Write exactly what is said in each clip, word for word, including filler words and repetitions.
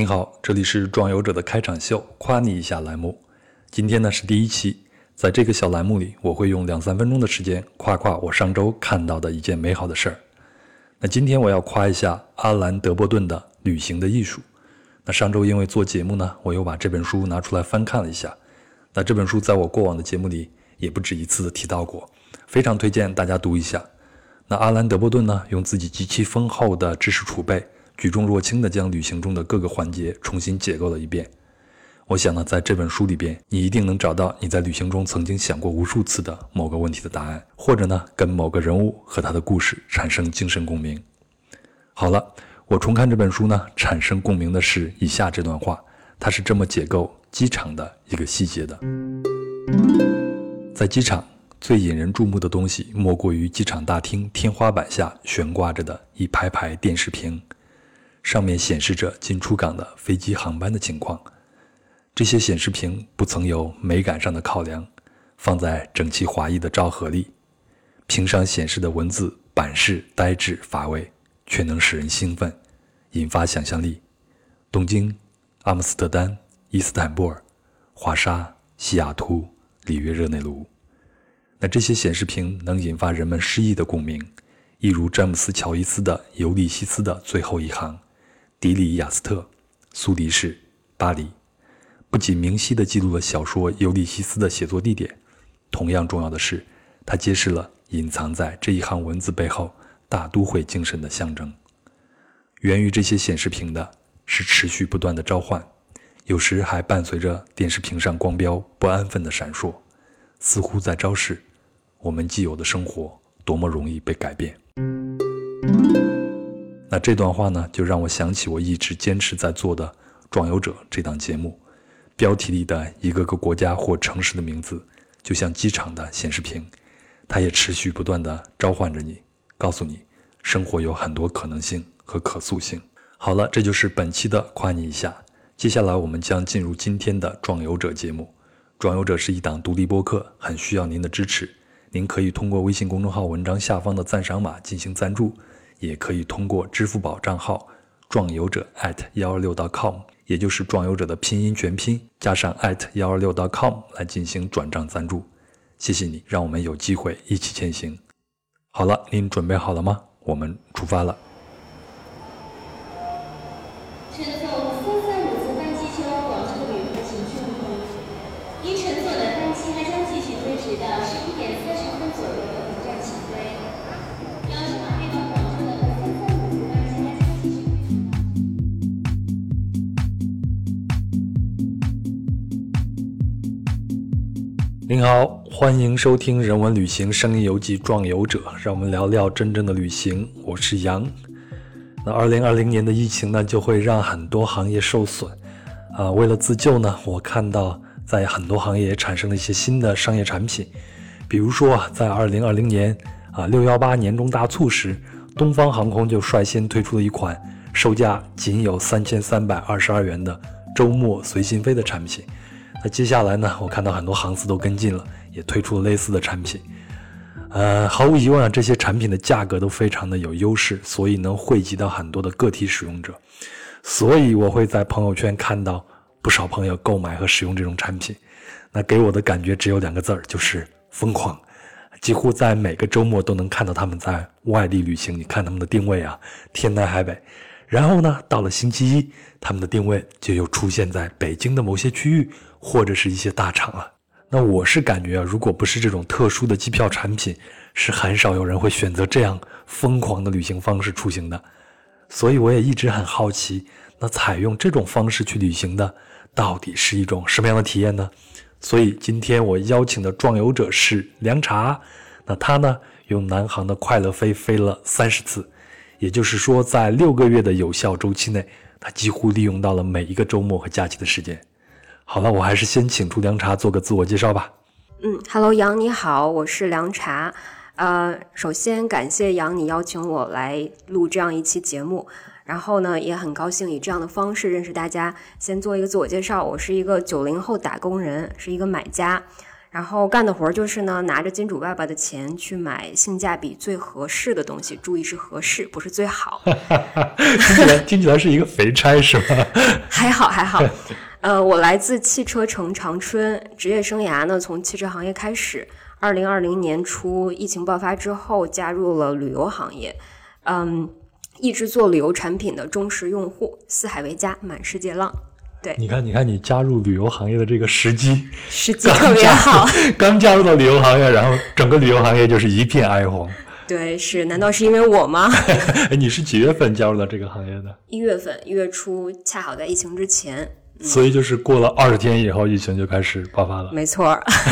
您好，这里是壮游者的开场秀，夸你一下栏目。今天呢是第一期，在这个小栏目里，我会用两三分钟的时间夸夸我上周看到的一件美好的事儿。那今天我要夸一下阿兰·德波顿的《旅行的艺术》。那上周因为做节目呢，我又把这本书拿出来翻看了一下。那这本书在我过往的节目里也不止一次的提到过，非常推荐大家读一下。那阿兰·德波顿呢，用自己极其丰厚的知识储备，举重若轻地将旅行中的各个环节重新解构了一遍。我想呢，在这本书里边，你一定能找到你在旅行中曾经想过无数次的某个问题的答案，或者呢，跟某个人物和他的故事产生精神共鸣。好了，我重看这本书呢，产生共鸣的是以下这段话，它是这么解构机场的一个细节的。在机场，最引人注目的东西莫过于机场大厅天花板下悬挂着的一排排电视屏，上面显示着进出港的飞机航班的情况。这些显示屏不曾有美感上的考量，放在整齐划一的昭和里，屏上显示的文字板式呆滞乏味，却能使人兴奋，引发想象力。东京、阿姆斯特丹、伊斯坦布尔、华沙、西雅图、里约热内卢。那这些显示屏能引发人们诗意的共鸣，一如詹姆斯·乔伊斯的《尤利西斯》的最后一行，迪里亚斯特、苏黎世、巴黎。不仅明晰地记录了小说《尤利西斯》的写作地点，同样重要的是，它揭示了隐藏在这一行文字背后大都会精神的象征。源于这些显示屏的是持续不断的召唤，有时还伴随着电视屏上光标不安分的闪烁，似乎在昭示我们既有的生活多么容易被改变。那这段话呢，就让我想起我一直坚持在做的《壮游者》这档节目，标题里的一个个国家或城市的名字，就像机场的显示屏，它也持续不断地召唤着你，告诉你生活有很多可能性和可塑性。好了，这就是本期的夸你一下。接下来我们将进入今天的壮游者节目。壮游者是一档独立播客，很需要您的支持。您可以通过微信公众号文章下方的赞赏码进行赞助，也可以通过支付宝账号壮游者 at 一二六 点 com， 也就是壮游者的拼音全拼加上 at 一二六 点 com 来进行转账赞助。谢谢你，让我们有机会一起前行。好了，您准备好了吗？我们出发了。 乘坐三三五次班机前往广州的旅客请注意，您乘坐的班机还将继续推迟到十一点三十分左右的本站起飞。要是马飞到广州的三三五次班机还将继续推迟到。 您好，欢迎收听人文旅行声音游记壮游者，让我们聊聊真正的旅行。我是杨。那二零二零年的疫情呢，就会让很多行业受损啊。为了自救呢，我看到在很多行业也产生了一些新的商业产品。比如说在二零二零年啊六一八年中大促时，东方航空就率先推出了一款售价仅有三千三百二十二元的周末随心飞的产品。那接下来呢，我看到很多航司都跟进了，也推出了类似的产品。呃，毫无疑问啊，这些产品的价格都非常的有优势，所以能汇集到很多的个体使用者。所以我会在朋友圈看到不少朋友购买和使用这种产品。那给我的感觉只有两个字儿，就是疯狂。几乎在每个周末都能看到他们在外地旅行，你看他们的定位啊，天南海北。然后呢，到了星期一，他们的定位就又出现在北京的某些区域，或者是一些大厂了。那我是感觉啊，如果不是这种特殊的机票产品，是很少有人会选择这样疯狂的旅行方式出行的。所以我也一直很好奇，那采用这种方式去旅行的，到底是一种什么样的体验呢？所以今天我邀请的壮游者是凉茶。那他呢，用南航的快乐飞飞了三十次，也就是说在六个月的有效周期内，他几乎利用到了每一个周末和假期的时间。好了，我还是先请出凉茶做个自我介绍吧。 嗯 ，Hello 杨你好，我是凉茶。呃，首先感谢杨你邀请我来录这样一期节目，然后呢也很高兴以这样的方式认识大家。先做一个自我介绍，我是一个九零后打工人，是一个买家。 然后干的活就是呢，拿着金主爸爸的钱去买性价比最合适的东西，注意是合适，不是最好。 听起来听起来是一个肥差是吗？ 还好还好。呃，我来自汽车城长春，职业生涯呢从汽车行业开始。二零二零年初疫情爆发之后，加入了旅游行业，嗯，一直做旅游产品的忠实用户，四海为家，满世界浪。对， 你看，你看，你加入旅游行业的这个时机， 时机特别好。 刚加入到旅游行业，然后整个旅游行业就是一片哀鸿。 对，是，难道是因为我吗？ 哎，你是几月份加入到这个行业的？ 一月份，一月初，恰好在疫情之前。 嗯、所以就是过了二十天以后，疫情就开始爆发了。 没错。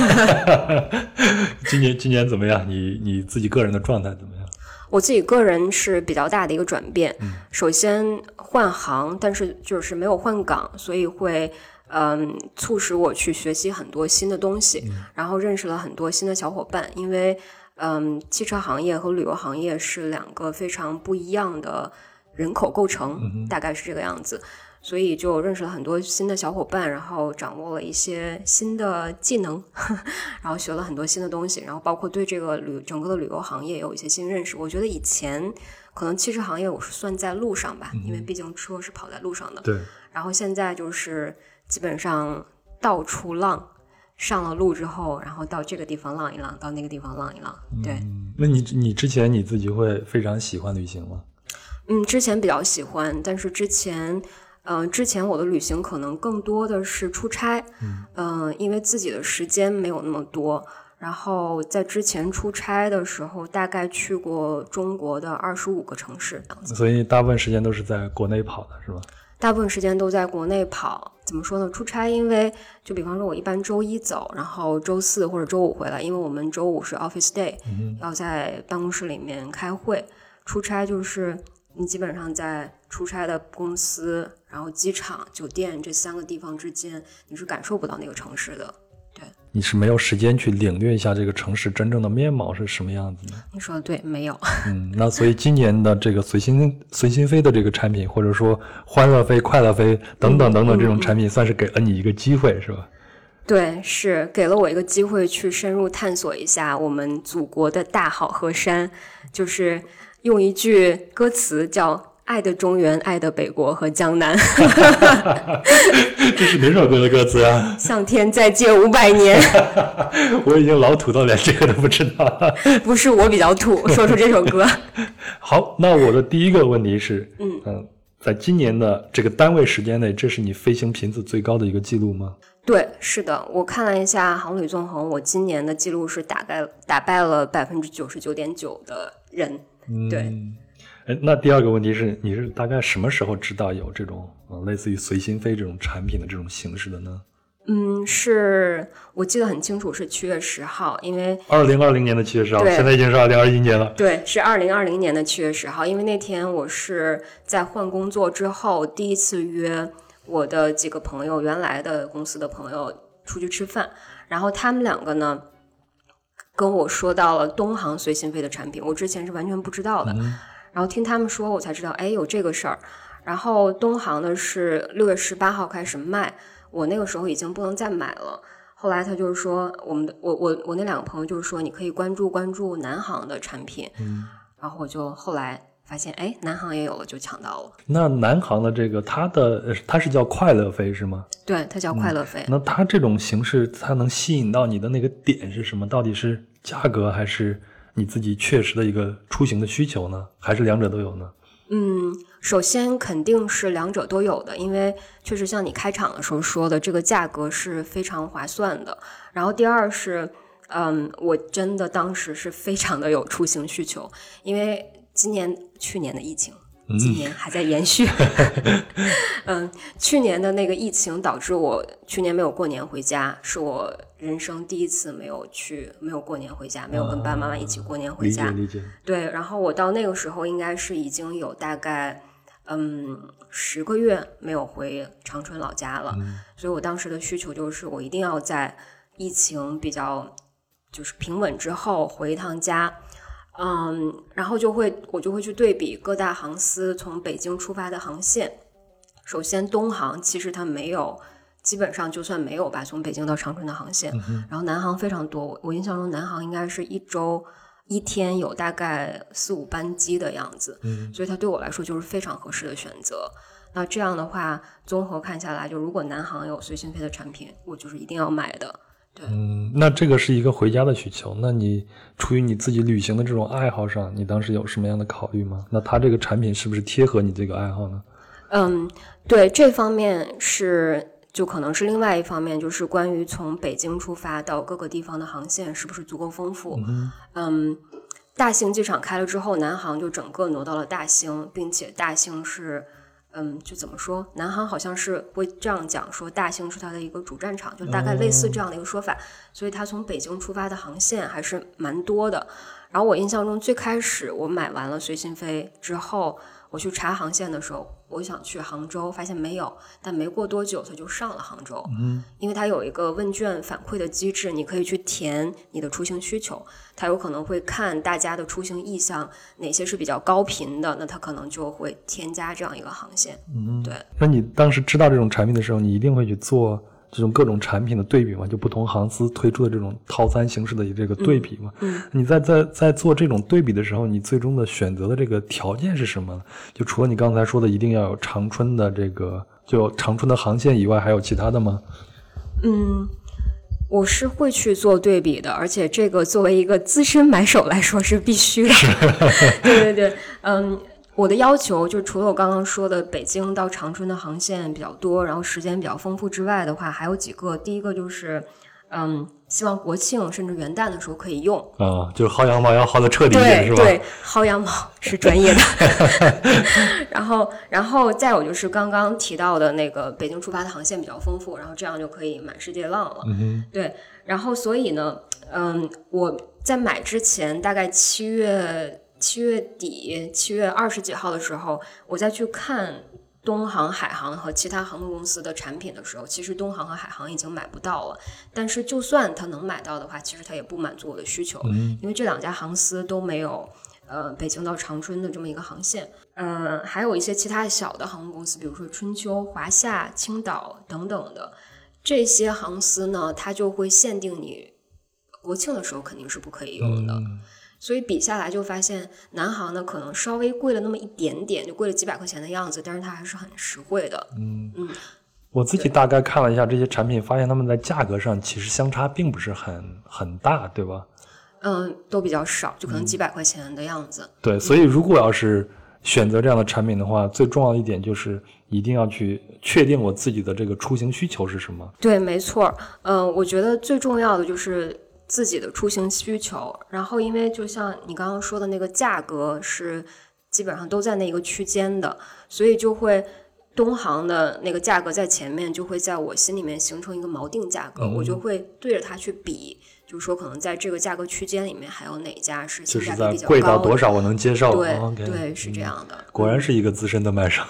今年今年怎么样？你你自己个人的状态怎么样？ 我自己个人是比较大的一个转变， 嗯、 首先换行，但是就是没有换岗，所以会嗯促使我去学习很多新的东西， 嗯、 然后认识了很多新的小伙伴。因为嗯汽车行业和旅游行业是两个非常不一样的人口构成， 嗯、 大概是这个样子。所以就认识了很多新的小伙伴，然后掌握了一些新的技能，然后学了很多新的东西，然后包括对这个旅整个的旅游行业有一些新认识。我觉得以前可能汽车行业我是算在路上吧， 嗯、 因为毕竟车是跑在路上的。 对。 然后现在就是基本上到处浪，上了路之后，然后到这个地方浪一浪，到那个地方浪一浪。对。 嗯、那你你之前你自己会非常喜欢旅行吗？ 嗯，之前比较喜欢，但是之前。嗯、呃，之前我的旅行可能更多的是出差，嗯、呃，因为自己的时间没有那么多。然后在之前出差的时候，大概去过中国的二十五个城市， 所以大部分时间都是在国内跑的，是吧？ 大部分时间都在国内跑。怎么说呢？出差，因为就比方说，我一般周一走，然后周四或者周五回来，因为我们周五是 office day，、嗯、要在办公室里面开会。出差就是你基本上在出差的公司，然后机场、酒店这三个地方之间，你是感受不到那个城市的。对， 你是没有时间去领略一下这个城市真正的面貌是什么样子的。 你说的对，没有。 嗯，那所以今年的这个随心随心飞的这个产品，或者说欢乐飞、快乐飞等等等等这种产品，算是给了你一个机会，嗯、是吧？ 对，是给了我一个机会去深入探索一下我们祖国的大好河山，就是用一句歌词叫爱的中原，爱的北国和江南。 这是哪首歌的歌词啊？ 向天再借五百年。 我已经老土到连这个都不知道了。 不是我比较土，说出这首歌。 好，那我的第一个问题是， 嗯嗯，在今年的这个单位时间内，这是你飞行频次最高的一个记录吗？ 对，是的，我看了一下航旅纵横，我今年的记录是打败打败了百分之九十九点九的人。 嗯、 对。 哎，那第二个问题是，你是大概什么时候知道有这种、嗯、类似于随心飞这种产品的这种形式的呢？ 嗯，是我记得很清楚，是七月十号，因为二零二零年的七月十号，现在已经是二零二一年了。 对，是二零二零年的七月十号，因为那天我是在换工作之后第一次约我的几个朋友，原来的公司的朋友出去吃饭，然后他们两个呢跟我说到了东航随心飞的产品，我之前是完全不知道的。嗯，然后听他们说我才知道，哎，有这个事儿。然后东航的是六月十八号开始卖，我那个时候已经不能再买了。后来他就是说，我们的我我我那两个朋友就是说，你可以关注关注南航的产品。嗯，然后我就后来发现，哎，南航也有了，就抢到了。 那南航的这个，它的它是叫快乐飞是吗？ 对，它叫快乐飞。 嗯、那它这种形式，它能吸引到你的那个点是什么？到底是价格还是你自己确实的一个出行的需求呢？还是两者都有呢？ 嗯，首先肯定是两者都有的，因为确实像你开场的时候说的，这个价格是非常划算的。然后第二是，嗯，我真的当时是非常的有出行需求，因为今年去年的疫情，今年还在延续。嗯，去年的那个疫情导致我去年没有过年回家，是我人生第一次没有去没有过年回家，没有跟爸爸妈妈一起过年回家。 理解理解。 对，然后我到那个时候应该是已经有大概嗯十个月没有回长春老家了，嗯、所以我当时的需求就是我一定要在疫情比较就是平稳之后回一趟家。嗯，然后就会我就会去对比各大航司从北京出发的航线。首先东航其实它没有基本上就算没有吧，从北京到长春的航线，嗯、然后南航非常多，我印象中南航应该是一周一天有大概四五班机的样子，嗯、所以它对我来说就是非常合适的选择。那这样的话，综合看下来，就如果南航有随心飞的产品，我就是一定要买的。对， 嗯，那这个是一个回家的需求。那你出于你自己旅行的这种爱好上，你当时有什么样的考虑吗？那它这个产品是不是贴合你这个爱好呢？ 嗯，对，这方面是。就可能是另外一方面，就是关于从北京出发到各个地方的航线是不是足够丰富。嗯, 嗯，大兴机场开了之后，南航就整个挪到了大兴，并且大兴是嗯，就怎么说，南航好像是会这样讲，说大兴是它的一个主战场，就大概类似这样的一个说法。嗯、所以它从北京出发的航线还是蛮多的。然后我印象中最开始我买完了随心飞之后，我去查航线的时候，我想去杭州，发现没有，但没过多久它就上了杭州。嗯，因为它有一个问卷反馈的机制，你可以去填你的出行需求，它有可能会看大家的出行意向，哪些是比较高频的，那它可能就会添加这样一个航线。嗯，对。 那你当时知道这种产品的时候，你一定会去做这种各种产品的对比嘛，就不同航司推出的这种套餐形式的这个对比嘛。嗯，嗯你在在在做这种对比的时候，你最终的选择的这个条件是什么？就除了你刚才说的一定要有长春的这个就长春的航线以外，还有其他的吗？ 嗯，我是会去做对比的，而且这个作为一个资深买手来说是必须的。对对对，嗯。我的要求就除了我刚刚说的北京到长春的航线比较多，然后时间比较丰富之外的话，还有几个。第一个就是嗯，希望国庆甚至元旦的时候可以用啊，就是薅羊毛要薅的彻底一点，是吧？ 对，薅羊毛是专业的。然后然后再有就是刚刚提到的那个北京出发的航线比较丰富，然后这样就可以满世界浪了。嗯，对。然后所以呢嗯，我在买之前大概七月七月底七月二十几号的时候，我再去看东航、海航和其他航空公司的产品的时候，其实东航和海航已经买不到了。但是就算它能买到的话，其实它也不满足我的需求，嗯、因为这两家航司都没有呃北京到长春的这么一个航线。呃，还有一些其他小的航空公司，比如说春秋、华夏、青岛等等的这些航司呢，它就会限定你国庆的时候肯定是不可以用的。嗯，所以比下来就发现南航呢可能稍微贵了那么一点点，就贵了几百块钱的样子，但是它还是很实惠的。嗯嗯， 我自己大概看了一下这些产品，发现他们在价格上其实相差并不是很很大，对吧？ 嗯，都比较少，就可能几百块钱的样子。 嗯、对，所以如果要是选择这样的产品的话，最重要的一点就是一定要去确定我自己的这个出行需求是什么。 对，没错。嗯、呃，我觉得最重要的就是自己的出行需求，然后因为就像你刚刚说的那个价格是基本上都在那个区间的，所以就会东航的那个价格在前面，就会在我心里面形成一个锚定价格，嗯、我就会对着它去比，就是说可能在这个价格区间里面还有哪家是性价比比较高的，就是在贵到多少我能接受。 对、 哦 okay、 对，是这样的。 嗯、果然是一个资深的卖手。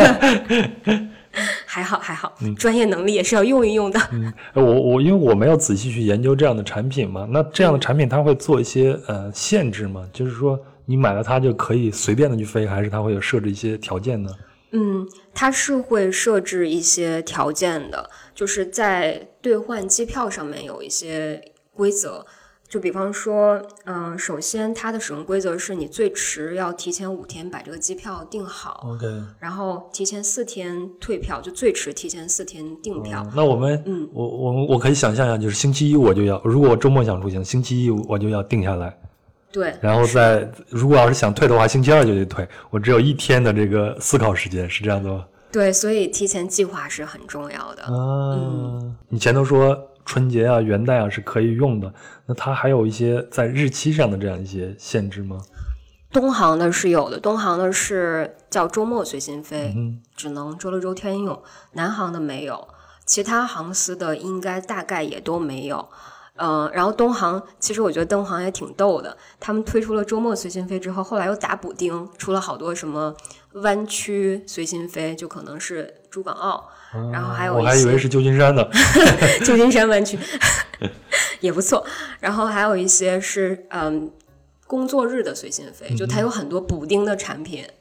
还好还好、嗯、专业能力也是要用一用的。 嗯，我我因为我没有仔细去研究这样的产品嘛，那这样的产品它会做一些呃限制吗？就是说你买了它就可以随便的去飞，还是它会有设置一些条件呢？ 嗯，它是会设置一些条件的，就是在兑换机票上面有一些规则。就比方说嗯、呃，首先它的使用规则是你最迟要提前五天把这个机票订好 OK， 然后提前四天退票，就最迟提前四天订票、 嗯、那我们嗯，我我我可以想象一下，就是星期一我就要，如果我周末想出行，星期一我就要定下来， 对， 然后再如果要是想退的话，星期二就得退，我只有一天的这个思考时间，是这样的吗？ 对，所以提前计划是很重要的。 啊，嗯，你前头说春节啊、元旦啊是可以用的，那它还有一些在日期上的这样一些限制吗？ 东航的是有的，东航的是叫周末随心飞，嗯、只能周六周天用。南航的没有，其他航司的应该大概也都没有。呃，然后东航其实我觉得东航也挺逗的，他们推出了周末随心飞之后，后来又打补丁，出了好多什么湾区随心飞，就可能是珠港澳，嗯、然后还有一些我还以为是旧金山的旧金山湾区也不错，然后还有一些是嗯工作日的随心飞，就它有很多补丁的产品，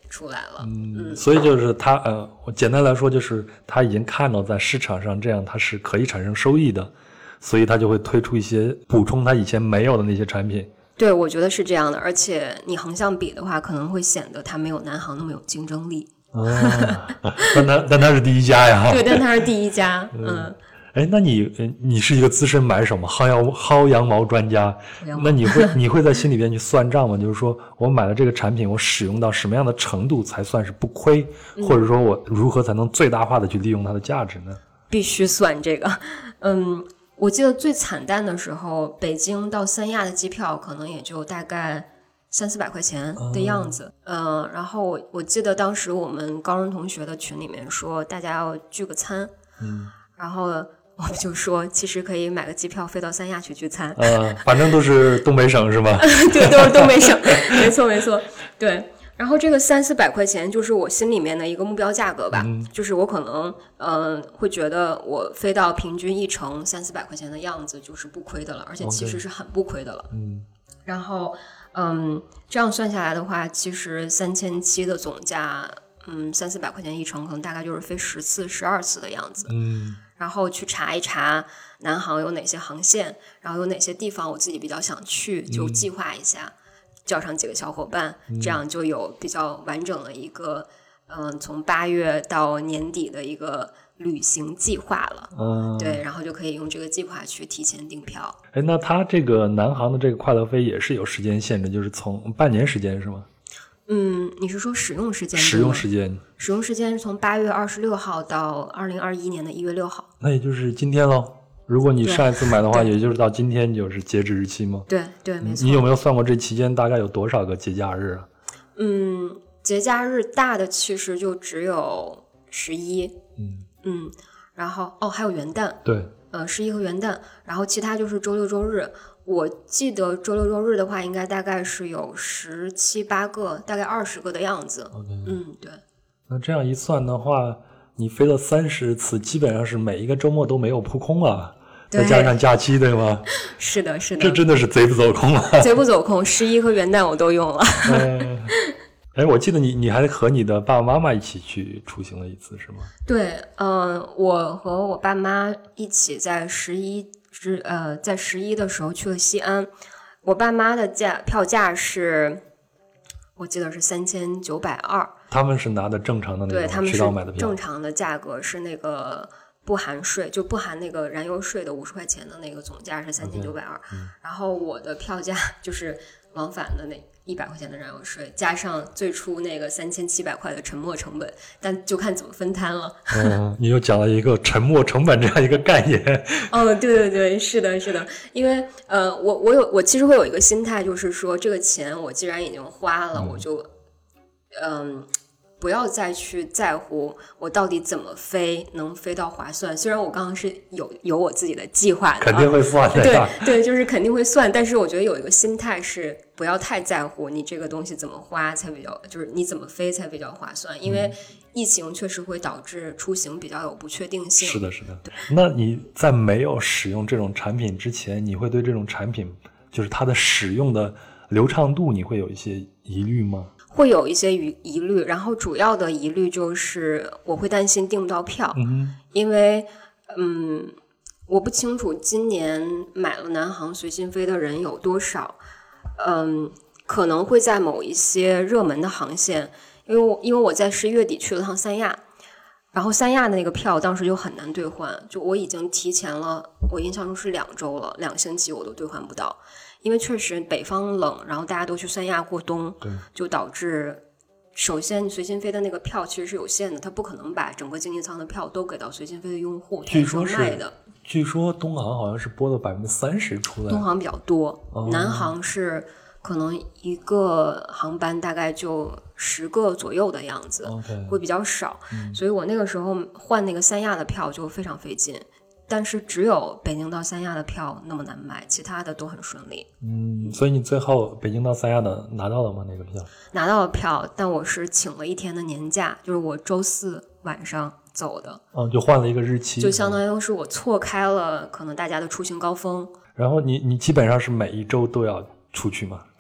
出来了。 嗯，所以就是他呃，我简单来说就是他已经看到在市场上这样它是可以产生收益的，所以他就会推出一些补充他以前没有的那些产品。 对，我觉得是这样的，而且你横向比的话，可能会显得它没有南航那么有竞争力。 哦，但他但他是第一家呀。 对，但他是第一家。嗯。 哎，那你你是一个资深买手嘛，薅羊薅羊毛专家，那你会你会在心里边去算账吗？就是说我买了这个产品，我使用到什么样的程度才算是不亏，嗯、或者说我如何才能最大化的去利用它的价值呢？ 必须算这个。嗯，我记得最惨淡的时候，北京到三亚的机票可能也就大概三四百块钱的样子。嗯、呃，然后我我记得当时我们高中同学的群里面说，大家要聚个餐。嗯，然后。我们就说，其实可以买个机票飞到三亚去聚餐。 呃，反正都是东北省是吗？ 对，都是东北省，没错没错。对，然后这个三四百块钱就是我心里面的一个目标价格吧，嗯、就是我可能嗯、呃、会觉得我飞到平均一程三四百块钱的样子就是不亏的了，而且其实是很不亏的了。嗯，然后嗯这样算下来的话，其实三千七的总价，嗯三四百块钱一程，可能大概就是飞十次十二次的样子。嗯。然后去查一查南航有哪些航线，然后有哪些地方我自己比较想去，就计划一下，嗯、叫上几个小伙伴，嗯、这样就有比较完整的一个，嗯、呃，从八月到年底的一个旅行计划了。嗯，对，然后就可以用这个计划去提前订票。 哎，那它这个南航的这个快乐飞也是有时间限制，就是从半年时间是吗？ 嗯，你是说使用时间？ 使用时间， 使用时间是从八月二十六号到二零二一年的一月六号。 那也就是今天喽。如果你上一次买的话，也就是到今天就是截止日期吗？ 对对，没错。 你有没有算过这期间大概有多少个节假日啊？ 嗯，节假日大的其实就只有十一，嗯嗯，然后哦还有元旦， 对， 呃十一和元旦，然后其他就是周六周日。我记得周六周日的话，应该大概是有十七八个，大概二十个的样子。Okay. 嗯，对。 那这样一算的话，你飞了三十次，基本上是每一个周末都没有扑空了，再加上假期，对吗？ 是的，是的。 这真的是贼不走空啊！ 贼不走空，十一和元旦我都用了。 嗯，哎，我记得你你还和你的爸爸妈妈一起去出行了一次，是吗？ 对，嗯、呃，我和我爸妈一起在十一。是呃，在十一的时候去了西安，我爸妈的价票价是，我记得是三千九百二。 他们是拿的正常的那种渠道买的票， 正常的价格是那个不含税，就不含那个燃油税的五十块钱的那个总价是三千九百二。然后我的票价就是往返的那一百块钱的燃油税，加上最初那个三千七百块的沉没成本，但就看怎么分摊了。 嗯，你又讲了一个沉没成本这样一个概念。 哦，对对对，是的，是的，因为呃，我我有我其实会有一个心态，就是说这个钱我既然已经花了，嗯、我就嗯。不要再去在乎我到底怎么飞能飞到划算，虽然我刚刚是有有我自己的计划的、啊， 肯定会算的， 对对，就是肯定会算，但是我觉得有一个心态是不要太在乎你这个东西怎么花才比较，就是你怎么飞才比较划算，因为疫情确实会导致出行比较有不确定性。 是的，是的。那你在没有使用这种产品之前，你会对这种产品就是它的使用的流畅度，你会有一些疑虑吗？ 会有一些疑虑，然后主要的疑虑就是我会担心订不到票，嗯、因为嗯，我不清楚今年买了南航随心飞的人有多少，嗯，可能会在某一些热门的航线，因为我因为我在十一月底去了趟三亚，然后三亚的那个票当时就很难兑换，就我已经提前了，我印象中是两周了，两星期我都兑换不到。因为确实北方冷，然后大家都去三亚过冬，就导致首先随心飞的那个票其实是有限的，它不可能把整个经济舱的票都给到随心飞的用户， 据说是卖的。 据说东航好像是拨了百分之三十出来， 东航比较多，哦、南航是可能一个航班大概就十个左右的样子， okay, 会比较少、嗯。所以我那个时候换那个三亚的票就非常费劲。但是只有北京到三亚的票那么难买，其他的都很顺利。 嗯，所以你最后北京到三亚的拿到了吗？那个票？ 拿到了票，但我是请了一天的年假，就是我周四晚上走的。 嗯，就换了一个日期， 就相当于是我错开了可能大家的出行高峰。 然后你你基本上是每一周都要出去嘛，是吗？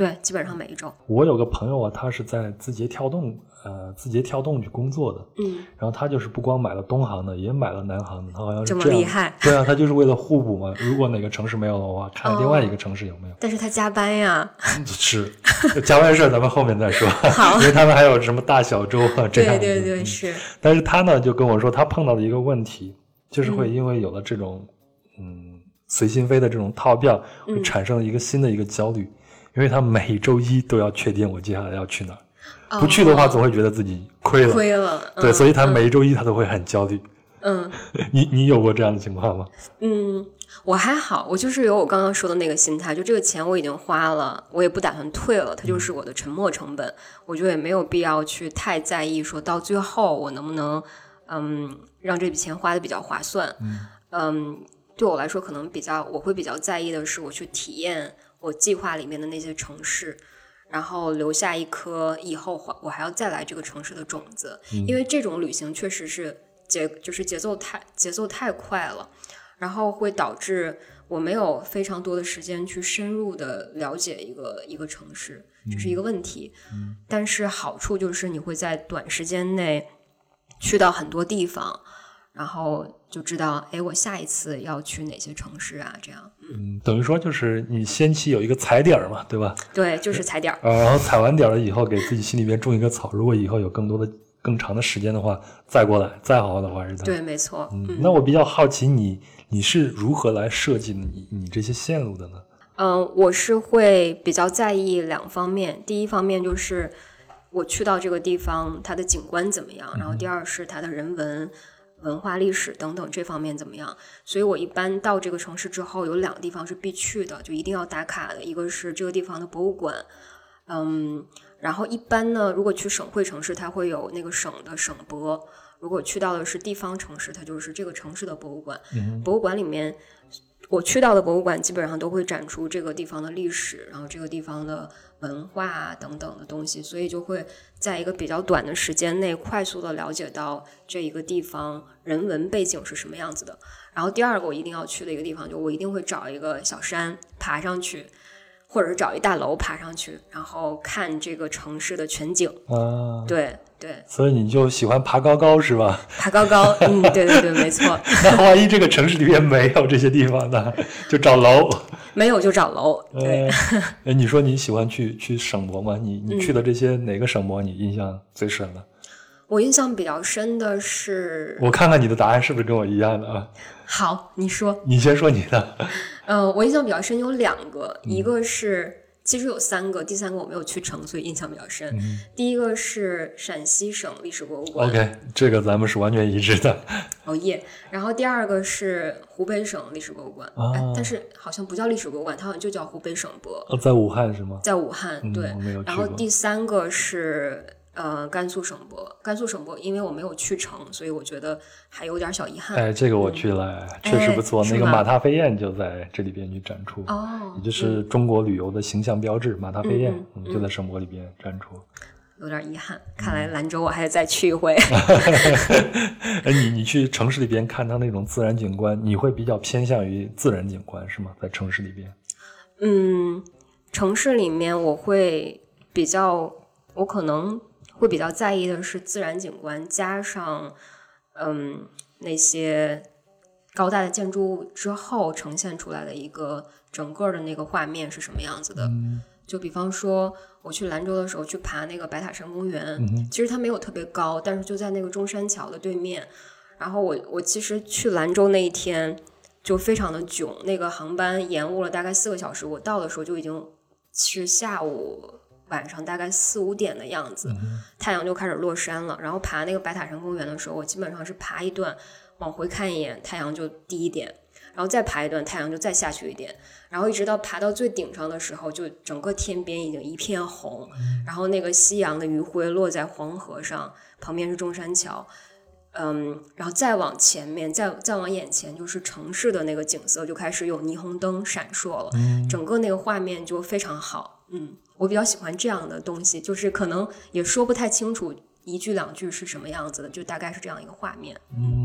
对，基本上每一周。 我有个朋友啊，他是在字节跳动呃字节跳动去工作的， 嗯， 然后他就是不光买了东航的，也买了南航的，他好像是这么这样厉害。 对啊，他就是为了互补嘛，如果哪个城市没有的话，看另外一个城市有没有。 哦、但是他加班呀。 是，加班事儿咱们后面再说。 好， 因为他们还有什么大小周啊这样子。 对对对，是。 但是他呢就跟我说，他碰到的一个问题，就是会因为有了这种嗯随心飞的这种套票， 嗯、 会产生一个新的一个焦虑，因为他每周一都要确定我接下来要去哪儿。不去的话总会觉得自己亏了， 亏了， 对， 嗯、 所以他每一周一他都会很焦虑。 嗯， 你你有过这样的情况吗？ 嗯，我还好，我就是有我刚刚说的那个心态，就这个钱我已经花了，我也不打算退了，它就是我的沉没成本，我觉得也没有必要去太在意，说到最后我能不能嗯让这笔钱花的比较划算。 嗯, 嗯，对我来说可能比较我会比较在意的是我去体验我计划里面的那些城市。然后留下一颗以后我还要再来这个城市的种子， 嗯、 因为这种旅行确实是节就是节奏太节奏太快了，然后会导致我没有非常多的时间去深入的了解一个一个城市，这是一个问题。 嗯、 但是好处就是你会在短时间内去到很多地方，然后就知道哎，我下一次要去哪些城市啊，这样。 嗯，等于说就是你先期有一个踩点嘛，对吧？ 对，就是踩点。 呃，然后踩完点了以后，给自己心里边种一个草。如果以后有更多的、更长的时间的话，再过来，再好好的玩一趟。 对，没错。 嗯， 嗯那我比较好奇你，你是如何来设计你你这些线路的呢？ 嗯、呃，我是会比较在意两方面。第一方面就是我去到这个地方，它的景观怎么样，然后第二是它的人文。文化历史等等这方面怎么样，所以我一般到这个城市之后有两个地方是必去的，就一定要打卡的，一个是这个地方的博物馆，嗯，然后一般呢如果去省会城市它会有那个省的省博，如果去到的是地方城市它就是这个城市的博物馆、 嗯、 博物馆里面我去到的博物馆基本上都会展出这个地方的历史，然后这个地方的文化等等的东西，所以就会在一个比较短的时间内快速的了解到这一个地方人文背景是什么样子的。然后第二个我一定要去的一个地方，就我一定会找一个小山爬上去，或者是找一大楼爬上去，然后看这个城市的全景。 啊， 对对， 所以你就喜欢爬高高是吧？ 爬高高，嗯，对对对，没错。 那万一这个城市里面没有这些地方呢？就找楼。 没有就找楼。对。 呃、你说你喜欢去去省博吗？你你去的这些、嗯、哪个省博你印象最深的？ 我印象比较深的是， 我看看你的答案是不是跟我一样的啊？ 好，你说。 你先说你的。 嗯、呃，我印象比较深有两个，嗯、一个是。其实有三个，第三个我没有去成，所以印象比较深。 嗯、 第一个是陕西省历史博物馆 ，OK， 这个咱们是完全一致的。 哦耶！然后第二个是湖北省历史博物馆， 啊、 哎，但是好像不叫历史博物馆，它好像就叫湖北省博。 哦，在武汉是吗？ 在武汉，对。 嗯、我没有去过。 然后第三个是呃甘肃省博，甘肃省博因为我没有去成，所以我觉得还有点小遗憾。 哎，这个我去了，嗯、确实不错。 哎、 那个马踏飞燕就在这里边去展出， 哦， 也就是中国旅游的形象标志，马踏飞燕、 嗯嗯、就在省博里边展出。 有点遗憾，看来兰州我还得再去一回。 哎，你你去城市里边看它那种自然景观，你会比较偏向于自然景观是吗？在城市里边？ 嗯，城市里面我会比较，我可能会比较在意的是自然景观，加上嗯那些高大的建筑物之后呈现出来的一个整个的那个画面是什么样子的。 嗯， 就比方说我去兰州的时候去爬那个白塔山公园、 嗯、 其实它没有特别高，但是就在那个中山桥的对面。然后我我其实去兰州那一天就非常的囧，那个航班延误了大概四个小时，我到的时候就已经是下午晚上大概四五点的样子、 嗯、 太阳就开始落山了。然后爬那个白塔山公园的时候，我基本上是爬一段往回看一眼太阳就低一点，然后再爬一段太阳就再下去一点，然后一直到爬到最顶上的时候，就整个天边已经一片红、嗯、然后那个夕阳的余晖落在黄河上，旁边是中山桥，嗯，然后再往前面再再往眼前就是城市的那个景色，就开始有霓虹灯闪烁了、 嗯、 整个那个画面就非常好。嗯，我比较喜欢这样的东西，就是可能也说不太清楚一句两句是什么样子的，就大概是这样一个画面。 嗯，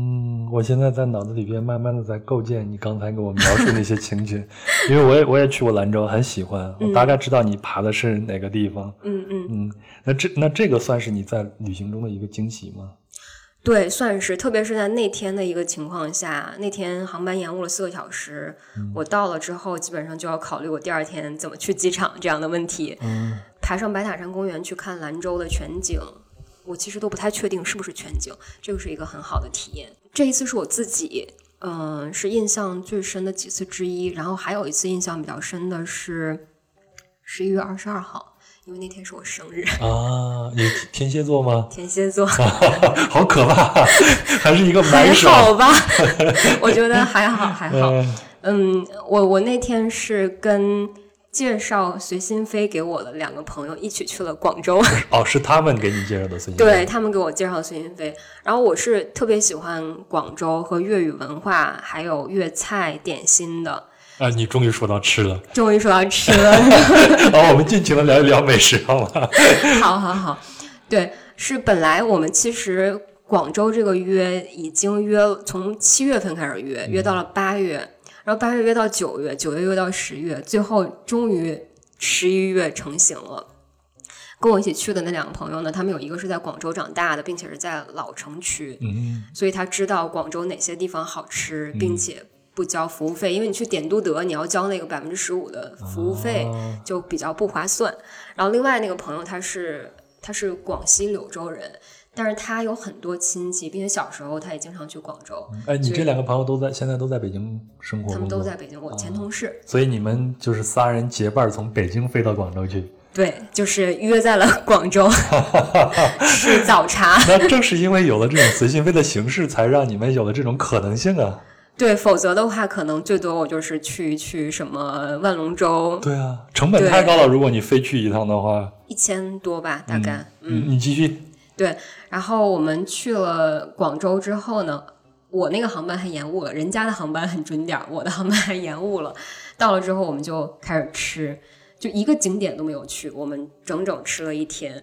嗯，我现在在脑子里边慢慢的在构建你刚才给我描述那些情景，因为我也我也去过兰州，很喜欢，我大概知道你爬的是哪个地方。 嗯嗯嗯，那这那这个算是你在旅行中的一个惊喜吗？ 对，算是，特别是在那天的一个情况下，那天航班延误了四个小时，嗯、我到了之后，基本上就要考虑我第二天怎么去机场这样的问题。 嗯， 爬上白塔山公园去看兰州的全景，我其实都不太确定是不是全景，这个是一个很好的体验。这一次是我自己，嗯、呃，是印象最深的几次之一。然后还有一次印象比较深的是十一月二十二号。因为那天是我生日啊！你天蝎座吗？ 天蝎座， 好可怕，还是一个买手。 还好吧，我觉得还好还好。嗯，我我那天是跟介绍随心飞给我的两个朋友一起去了广州。 哦，是他们给你介绍的随心飞？ 对，他们给我介绍随心飞。然后我是特别喜欢广州和粤语文化，还有粤菜点心的。 啊，你终于说到吃了， 终于说到吃了。 好，我们尽情的聊一聊美食，好吗？ 好好好，对，是本来我们其实广州这个约已经约从七月份开始约，约到了八月，然后八月约到九月，九月约到十月，最后终于十一月成型了。跟我一起去的那两个朋友呢，他们有一个是在广州长大的，并且是在老城区， 嗯， 所以他知道广州哪些地方好吃，并且不交服务费，因为你去点都德你要交那个百分之十五的服务费，就比较不划算。然后另外那个朋友他是他是广西柳州人，但是他有很多亲戚，并且小时候他也经常去广州。 哎，你这两个朋友都在现在都在北京生活， 他们都在北京，我前同事。 所以你们就是仨人结伴从北京飞到广州去。 对，就是约在了广州吃早茶。 那正是因为有了这种随心飞的形式，才让你们有了这种可能性啊。 对，否则的话，可能最多我就是去去什么万龙洲。 对啊，成本太高了。如果你飞去一趟的话， 一千多吧，大概。 嗯，嗯你继续。 对，然后我们去了广州之后呢，我那个航班还延误了，人家的航班很准点，我的航班还延误了。到了之后，我们就开始吃。就一个景点都没有去，我们整整吃了一天。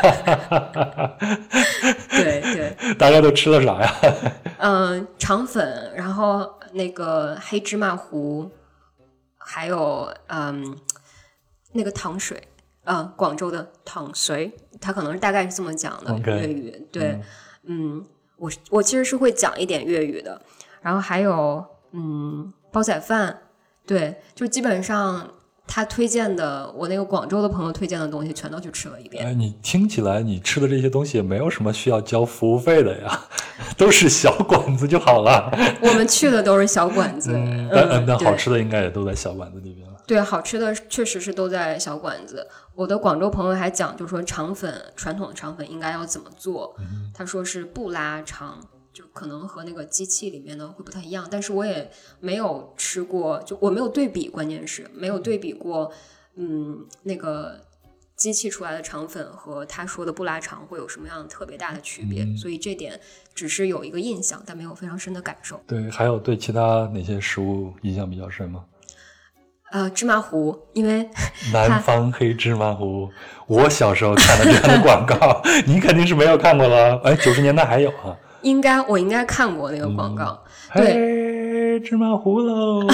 对对， 大家都吃了啥呀？ 嗯、呃，肠粉，然后那个黑芝麻糊，还有嗯那个糖水，啊、呃，广州的糖水，它可能是大概是这么讲的、okay. 粤语。对，嗯，嗯我我其实是会讲一点粤语的，然后还有嗯煲仔饭，对，就基本上。他推荐的，我那个广州的朋友推荐的东西全都去吃了一遍。 哎，你听起来你吃的这些东西也没有什么需要交服务费的呀，都是小馆子就好了。 我们去的都是小馆子， 嗯，但嗯但好吃的应该也都在小馆子里边了。 对，好吃的确实是都在小馆子。我的广州朋友还讲，就说肠粉，传统的肠粉应该要怎么做。嗯、他说是不拉肠。就可能和那个机器里面的会不太一样，但是我也没有吃过，就我没有对比，关键是没有对比过，嗯，那个机器出来的肠粉和他说的不拉肠会有什么样特别大的区别、嗯、所以这点只是有一个印象，但没有非常深的感受。 对，还有对其他哪些食物印象比较深吗？ 呃，芝麻糊，因为南方黑芝麻糊，我小时候看的这样的广告，你肯定是没有看过了。哎，九十年代还有啊。 应该我应该看过那个广告， 嗯、对，芝麻糊喽。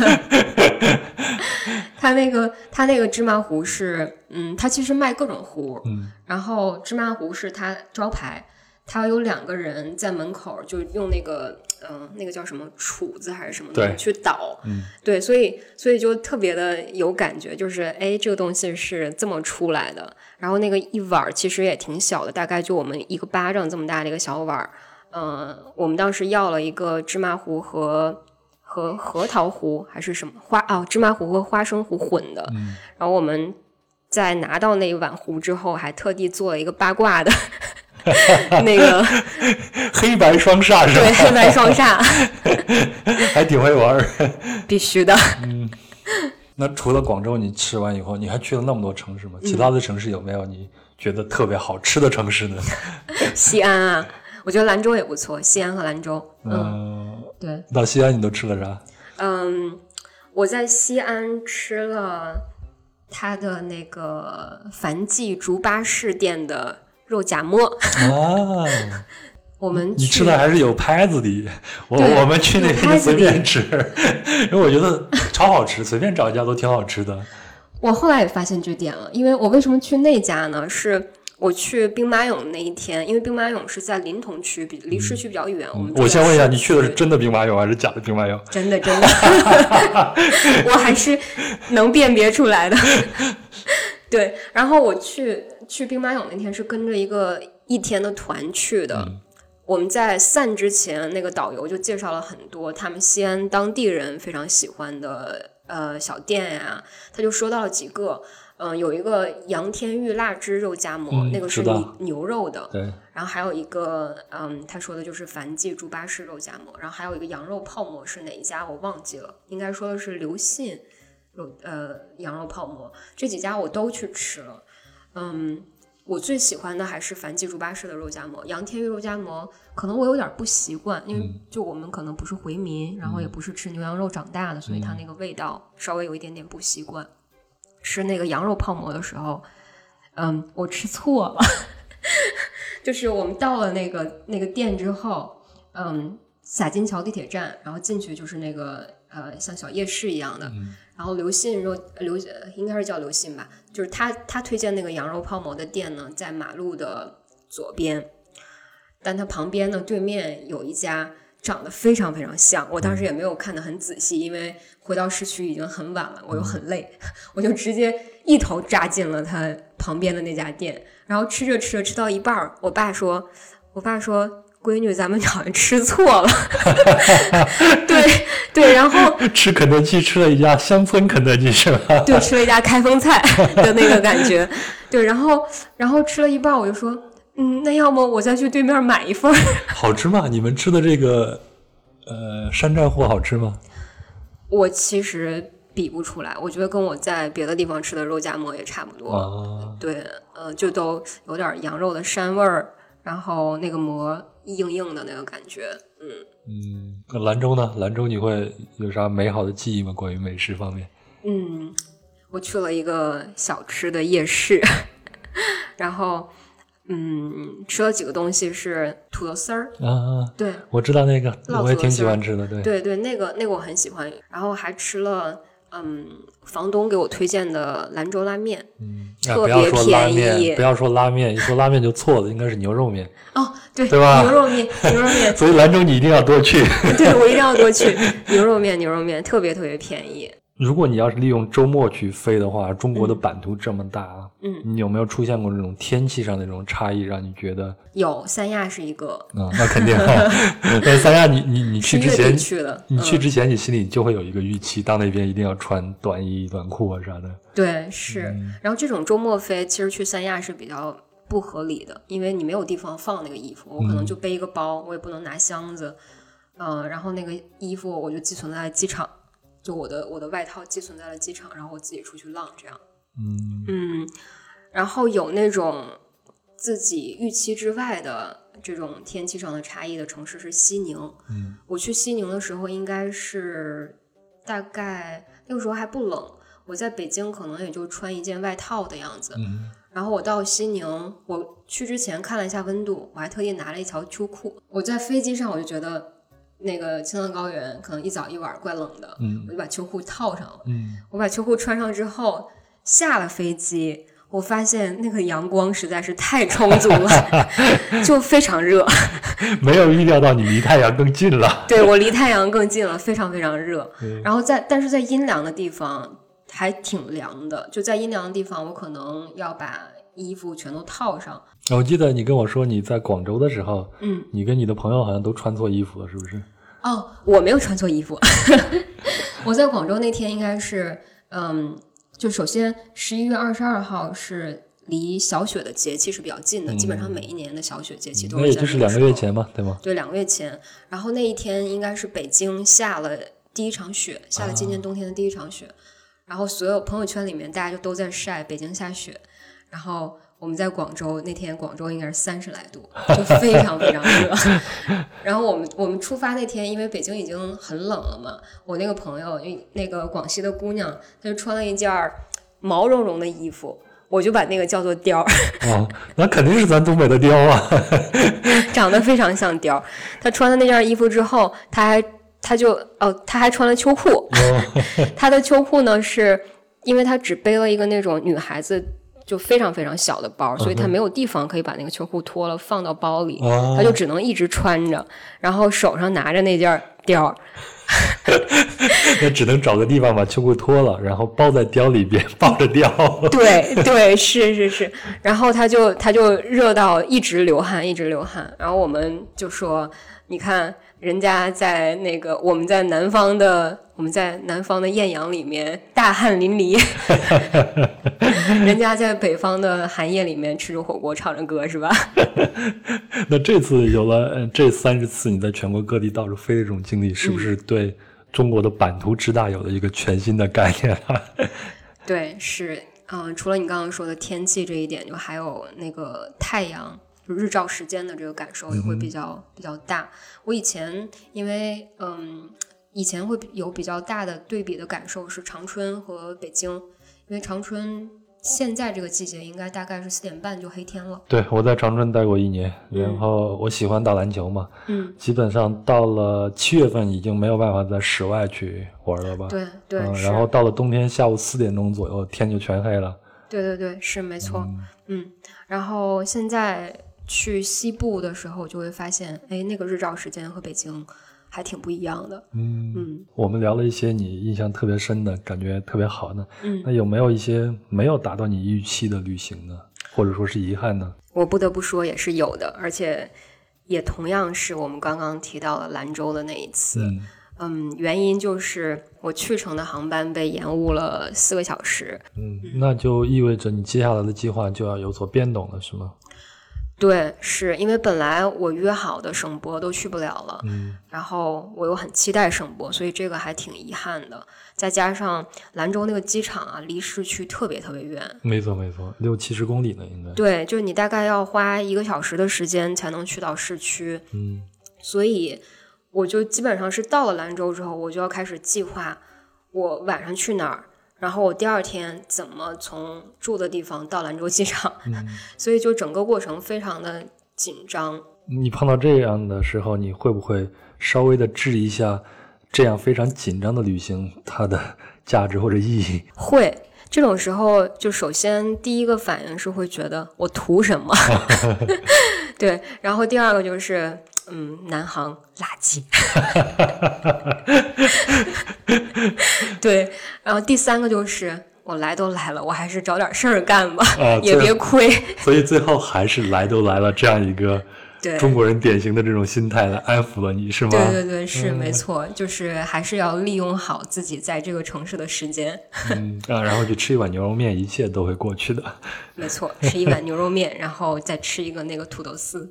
他那个他那个芝麻糊是，嗯，他其实卖各种糊， 嗯， 然后芝麻糊是他招牌，他有两个人在门口就用那个，嗯、呃，那个叫什么杵子还是什么的去捣， 嗯， 对，所以所以就特别的有感觉，就是哎，这个东西是这么出来的，然后那个一碗其实也挺小的，大概就我们一个巴掌这么大的一个小碗。嗯、呃，我们当时要了一个芝麻糊和和核桃糊还是什么花哦，芝麻糊和花生糊混的、 嗯。 然后我们在拿到那一碗糊之后，还特地做了一个八卦的那个黑白双煞是吧？ 对，黑白双煞， 还挺会玩。 必须的。 嗯，那除了广州，你吃完以后，你还去了那么多城市吗？其他的城市有没有你觉得特别好吃的城市呢？ 西安啊。我觉得兰州也不错，西安和兰州。嗯， 呃、 对。 到西安你都吃了啥？ 嗯，我在西安吃了他的那个樊记竹巴士店的肉夹馍。 啊， 我们你吃的还是有拍子的，我我们去那边就随便吃，因为我觉得超好吃，随便找一家都挺好吃的。 我后来也发现这点了，因为我为什么去那家呢？是我去兵马俑那一天，因为兵马俑是在临潼区，比离市区比较远。 嗯、 我们我先问一下，你去的是真的兵马俑还是假的兵马俑？ 真的真的，我还是能辨别出来的。对，然后我去去兵马俑那天是跟着一个一天的团去的。嗯，我们在散之前，那个导游就介绍了很多他们西安当地人非常喜欢的呃小店呀，他就说到了几个。嗯、呃，有一个杨天玉腊汁肉夹馍、嗯，那个是牛肉的。 对。 然后还有一个，嗯，他说的就是樊记猪八式肉夹馍。然后还有一个羊肉泡馍是哪一家我忘记了，应该说的是刘信肉呃羊肉泡馍。这几家我都去吃了。嗯，我最喜欢的还是樊记猪八式的肉夹馍。杨天玉肉夹馍可能我有点不习惯，因为就我们可能不是回民，嗯、然后也不是吃牛羊肉长大的，所以它那个味道稍微有一点点不习惯。吃那个羊肉泡馍的时候，嗯，我吃错了，就是我们到了那个那个店之后，嗯，洒金桥地铁站，然后进去就是那个呃像小夜市一样的， 嗯、 然后刘信肉刘应该是叫刘信吧，就是他他推荐那个羊肉泡馍的店呢，在马路的左边，但他旁边呢对面有一家。长得非常非常像，我当时也没有看得很仔细，因为回到市区已经很晚了，我又很累，我就直接一头扎进了他旁边的那家店，然后吃着吃着吃到一半，我爸说，我爸说，闺女，咱们好像吃错了，对对，然后吃肯德基吃了一家乡村肯德基是吧？ 对，吃了一家开封菜的那个感觉，对，然后然后吃了一半，我就说。嗯，那要么我再去对面买一份。 好吃吗？你们吃的这个呃山寨货好吃吗？ 我其实比不出来，我觉得跟我在别的地方吃的肉夹馍也差不多。 啊、 对，呃，就都有点羊肉的膻味儿，然后那个馍硬硬的那个感觉。嗯嗯，那兰州呢？兰州你会有啥美好的记忆吗？关于美食方面？ 嗯，我去了一个小吃的夜市，然后。嗯，吃了几个东西是土豆丝儿啊， 对， 我知道那个，我也挺喜欢吃的，对， 对对，那个那个我很喜欢。然后还吃了，嗯，房东给我推荐的兰州拉面， 嗯， 特别便宜。 不要说拉面，一说拉面就错了，应该是牛肉面。 哦，对， 对吧？ 牛肉面，牛肉面。 所以兰州你一定要多去。 对，我一定要多去。牛肉面，牛肉面特别特别便宜。 如果你要是利用周末去飞的话，中国的版图这么大， 嗯， 你有没有出现过这种天气上的这种差异，让你觉得？ 有，三亚是一个。 啊、嗯，那肯定。但是三亚你，你你你去之前， 去的， 你去之前，你心里就会有一个预期，到那边一定要穿短衣短裤啊啥的。 对，是。 嗯、 然后这种周末飞，其实去三亚是比较不合理的，因为你没有地方放那个衣服，我可能就背一个包，我也不能拿箱子，嗯、呃，然后那个衣服我就寄存在机场。就我的我的外套寄存在了机场，然后我自己出去浪这样。 嗯嗯，然后有那种自己预期之外的这种天气上的差异的城市是西宁。 嗯， 我去西宁的时候应该是大概那个时候还不冷，我在北京可能也就穿一件外套的样子。 嗯， 然后我到西宁，我去之前看了一下温度，我还特地拿了一条秋裤。我在飞机上我就觉得那个青藏高原可能一早一晚怪冷的， 嗯， 我就把秋裤套上了。 嗯， 我把秋裤穿上之后，下了飞机，我发现那个阳光实在是太充足了，就非常热。 没有预料到你离太阳更近了。 对，我离太阳更近了，非常非常热。然后在但是在阴凉的地方还挺凉的，就在阴凉的地方，我可能要把衣服全都套上。 我记得你跟我说你在广州的时候， 嗯， 你跟你的朋友好像都穿错衣服了，是不是？ 哦，我没有穿错衣服。我在广州那天应该是，嗯，就首先十一月二十二号是离小雪的节气是比较近的，嗯、基本上每一年的小雪节气都是在那个时候。那也就是两个月前嘛，对吗？ 对，两个月前。然后那一天应该是北京下了第一场雪，下了今年冬天的第一场雪。啊、然后所有朋友圈里面大家就都在晒北京下雪，然后我们在广州那天，广州应该是三十来度，就非常非常热。然后我们我们出发那天，因为北京已经很冷了嘛，我那个朋友，那个广西的姑娘，她就穿了一件毛茸茸的衣服， 我就把那个叫做貂。 哦，那肯定是咱东北的貂啊。 长得非常像貂。他穿了那件衣服之后，他还他就哦，他还穿了秋裤。哦、他的秋裤呢，是因为他只背了一个那种女孩子就非常非常小的包，所以他没有地方可以把那个秋裤脱了放到包里，哦、他就只能一直穿着，然后手上拿着那件貂。 那只能找个地方把秋裤脱了，然后包在貂里边，抱着貂。 对对，是是是。然后他就他就热到一直流汗，一直流汗。然后我们就说，你看人家在那个我们在南方的我们在南方的艳阳里面大汗淋漓，人家在北方的寒夜里面吃着火锅唱着歌，是吧？ 那这次有了这三十次你在全国各地到处飞的这种经历，是不是对中国的版图之大有了一个全新的概念啊？ 对，是，嗯，除了你刚刚说的天气这一点，就还有那个太阳就日照时间的这个感受也会比较、嗯、比较大。我以前因为嗯以前会有比较大的对比的感受是长春和北京，因为长春现在这个季节应该大概是四点半就黑天了。 对，我在长春待过一年，然后我喜欢打篮球嘛，嗯，基本上到了七月份已经没有办法在室外去玩了吧？ 对对、 嗯，然后到了冬天下午四点钟左右天就全黑了。 对对对，是没错。嗯, 嗯然后现在去西部的时候就会发现，哎，那个日照时间和北京还挺不一样的。 嗯嗯，我们聊了一些你印象特别深的，感觉特别好的。 嗯， 那有没有一些没有达到你预期的旅行呢？或者说是遗憾呢？ 我不得不说也是有的，而且也同样是我们刚刚提到了兰州的那一次。嗯嗯，原因就是我去程的航班被延误了四个小时。 嗯，那就意味着你接下来的计划就要有所变动了，是吗？ 对，是因为本来我约好的省博都去不了了， 嗯， 然后我又很期待省博，所以这个还挺遗憾的。再加上兰州那个机场啊，离市区特别特别远， 没错没错，六七十公里呢，应该。 对，就是你大概要花一个小时的时间才能去到市区， 嗯， 所以我就基本上是到了兰州之后，我就要开始计划我晚上去哪儿。然后我第二天怎么从住的地方到兰州机场、嗯、所以就整个过程非常的紧张。 你碰到这样的时候，你会不会稍微的质疑一下这样非常紧张的旅行它的价值或者意义？ 会，这种时候就首先第一个反应是会觉得我图什么对，然后第二个就是嗯，南航垃圾对，然后第三个就是我来都来了，我还是找点事儿干吧、啊、也别亏。 所以最后还是来都来了这样一个中国人典型的这种心态来安抚了你，是吗？ 对对对，是、嗯、没错，就是还是要利用好自己在这个城市的时间嗯啊，然后去吃一碗牛肉面，一切都会过去的。 没错，吃一碗牛肉面然后再吃一个那个土豆丝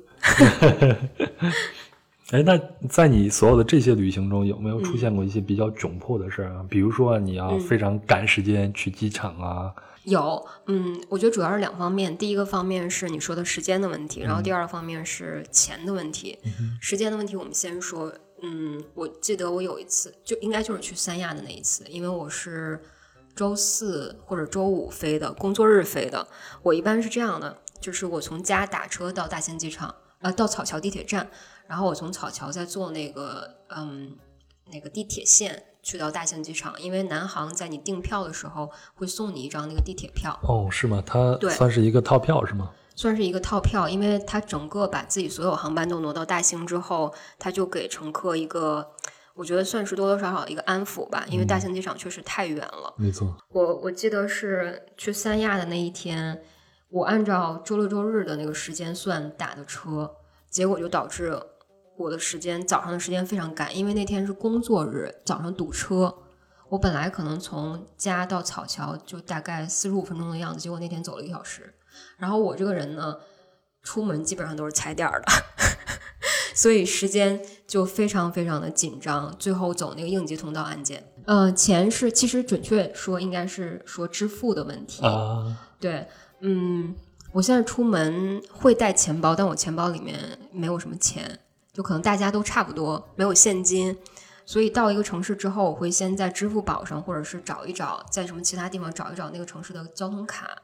哎，那在你所有的这些旅行中，有没有出现过一些比较窘迫的事啊、嗯？比如说你要非常赶时间去机场啊？ 嗯、有，嗯，我觉得主要是两方面。第一个方面是你说的时间的问题，然后第二个方面是钱的问题。 嗯、 时间的问题我们先说，嗯，我记得我有一次，就应该就是去三亚的那一次，因为我是周四或者周五飞的，工作日飞的。我一般是这样的，就是我从家打车到大兴机场，呃，到草桥地铁站。然后我从草桥再坐那个嗯那个地铁线去到大兴机场，因为南航在你订票的时候会送你一张那个地铁票。 哦，是吗？它算是一个套票是吗？ 算是一个套票，因为它整个把自己所有航班都挪到大兴之后，它就给乘客一个我觉得算是多多少少一个安抚吧，因为大兴机场确实太远了。 没错， 我我记得是去三亚的那一天，我按照周六周日的那个时间算打的车，结果就导致我的时间早上的时间非常赶，因为那天是工作日，早上堵车。我本来可能从家到草桥就大概四十五分钟的样子，结果那天走了一个小时。然后我这个人呢，出门基本上都是踩点的所以时间就非常非常的紧张，最后走那个应急通道安检。呃，钱是其实准确说应该是说支付的问题啊。 对，嗯，我现在出门会带钱包，但我钱包里面没有什么钱，就可能大家都差不多没有现金，所以到一个城市之后，我会先在支付宝上或者是找一找在什么其他地方找一找那个城市的交通卡，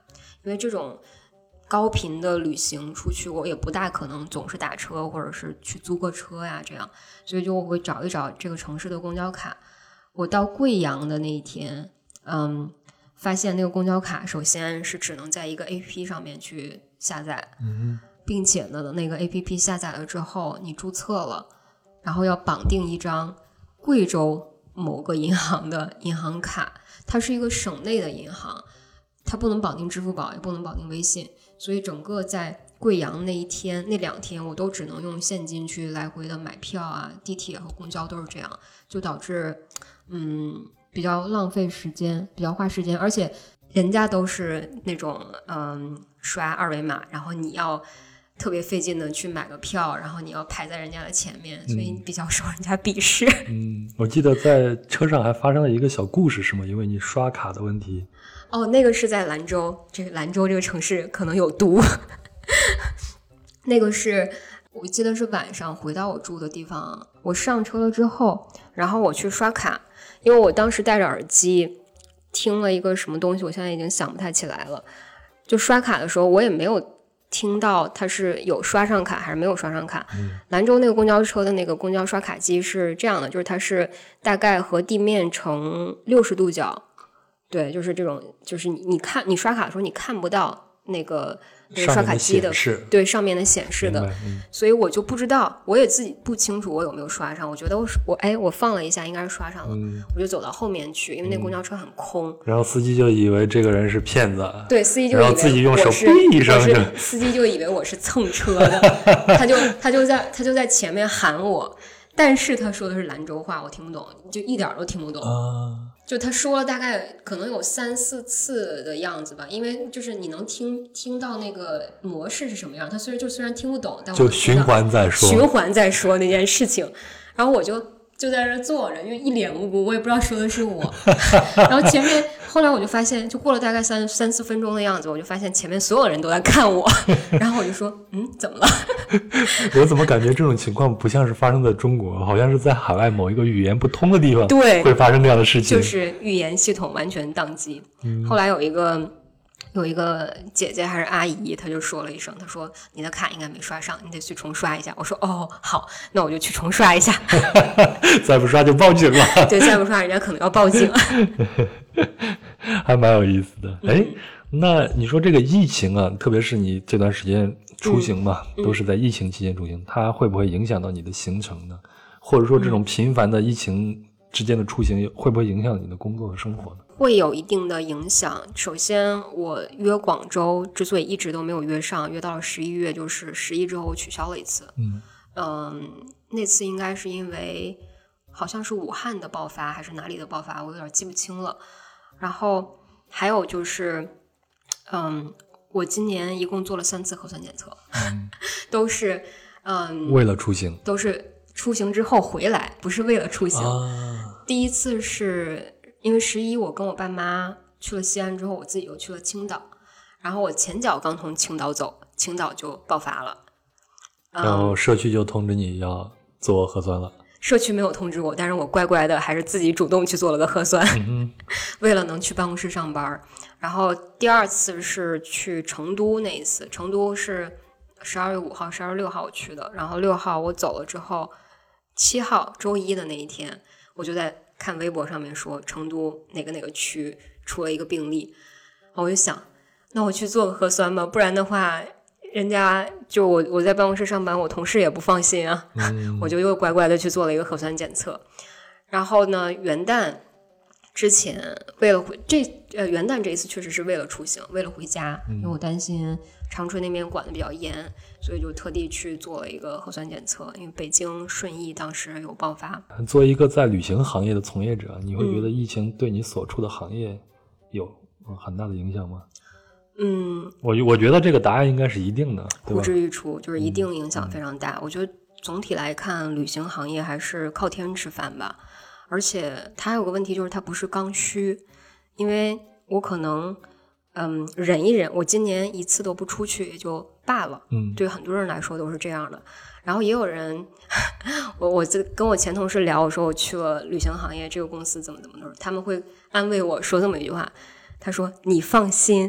因为这种高频的旅行出去，我也不大可能总是打车或者是去租个车呀这样，所以就我会找一找这个城市的公交卡。我到贵阳的那一天，嗯，发现那个公交卡首先是只能在一个 A P P 上面去下载， 嗯， 并且呢，那个 A P P 下载了之后，你注册了，然后要绑定一张贵州某个银行的银行卡，它是一个省内的银行，它不能绑定支付宝，也不能绑定微信，所以整个在贵阳那一天那两天我都只能用现金去来回的买票啊，地铁和公交都是这样，就导致嗯比较浪费时间，比较花时间，而且人家都是那种嗯刷二维码，然后你要特别费劲的去买个票，然后你要排在人家的前面，所以比较受人家鄙视。 嗯，我记得在车上还发生了一个小故事，是吗？因为你刷卡的问题。 哦，那个是在兰州，这个兰州这个城市可能有毒。那个是我记得是晚上回到我住的地方，我上车了之后，然后我去刷卡，因为我当时戴着耳机听了一个什么东西，我现在已经想不太起来了。就刷卡的时候，我也没有听到它是有刷上卡还是没有刷上卡。 嗯、 兰州那个公交车的那个公交刷卡机是这样的，就是它是大概和地面成六十度角，对，就是这种，就是你你看你刷卡的时候你看不到那个那个刷卡机的，对，上面的显示的、嗯、所以我就不知道，我也自己不清楚我有没有刷上，我觉得我我哎我放了一下应该是刷上了、嗯、我就走到后面去，因为那公交车很空、嗯、 然后司机就以为这个人是骗子， 对，司机就以为然后自己用手哔一声， 司机就以为我是蹭车的他就他就在他就在前面喊我，但是他说的是兰州话，我听不懂，就一点都听不懂、 啊， 就他说了大概可能有三四次的样子吧，因为就是你能听听到那个模式是什么样，他虽然就虽然听不懂，但我就循环在说循环在说那件事情，然后我就就在这坐着，就一脸无辜，我也不知道说的是我然后前面后来我就发现，就过了大概三三四分钟的样子，我就发现前面所有人都在看我然后我就说嗯怎么了我怎么感觉这种情况不像是发生在中国，好像是在海外某一个语言不通的地方对会发生这样的事情， 就是语言系统完全宕机、嗯、后来有一个有一个姐姐还是阿姨，她就说了一声，她说你的卡应该没刷上，你得去重刷一下。我说哦好，那我就去重刷一下再不刷就报警了对，再不刷人家可能要报警还蛮有意思的。哎、嗯，那你说这个疫情啊，特别是你这段时间出行嘛、嗯、都是在疫情期间出行、嗯、它会不会影响到你的行程呢？或者说这种频繁的疫情之间的出行会不会影响你的工作和生活呢？ 会有一定的影响。首先我约广州之所以一直都没有约上，约到了十一月，就是十一之后取消了一次。 嗯嗯，那次应该是因为好像是武汉的爆发还是哪里的爆发，我有点记不清了。然后还有就是嗯，我今年一共做了三次核酸检测、嗯、都是嗯为了出行， 都是出行之后回来，不是为了出行、 啊、 第一次是因为十一我跟我爸妈去了西安之后，我自己又去了青岛，然后我前脚刚从青岛走，青岛就爆发了， 然后社区就通知你要做核酸了、嗯、 社区没有通知我，但是我乖乖的还是自己主动去做了个核酸、 嗯、 为了能去办公室上班。然后第二次是去成都，那一次成都是十二月五号十二月六号我去的，然后六号我走了之后，七号周一的那一天我就在看微博上面说成都哪个哪个区出了一个病例，我就想那我去做个核酸吧，不然的话人家就我我在办公室上班，我同事也不放心啊、嗯、我就又乖乖的去做了一个核酸检测。然后呢元旦之前为了回这呃元旦这一次确实是为了出行，为了回家、嗯、因为我担心长春那边管的比较严，所以就特地去做了一个核酸检测，因为北京顺义当时有爆发。 作为一个在旅行行业的从业者，你会觉得疫情对你所处的行业有很大的影响吗？ 嗯， 我我觉得这个答案应该是一定的，对吧？ 呼之欲出，就是一定影响非常大、嗯、我觉得总体来看旅行行业还是靠天吃饭吧。而且它有个问题，就是它不是刚需，因为我可能嗯忍一忍，我今年一次都不出去也就罢了， 嗯， 对很多人来说都是这样的。然后也有人我我跟我前同事聊，我说我去了旅行行业，这个公司怎么怎么的，他们会安慰我说这么一句话，他说你放心，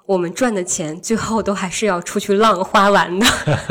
我们赚的钱最后都还是要出去浪花完的。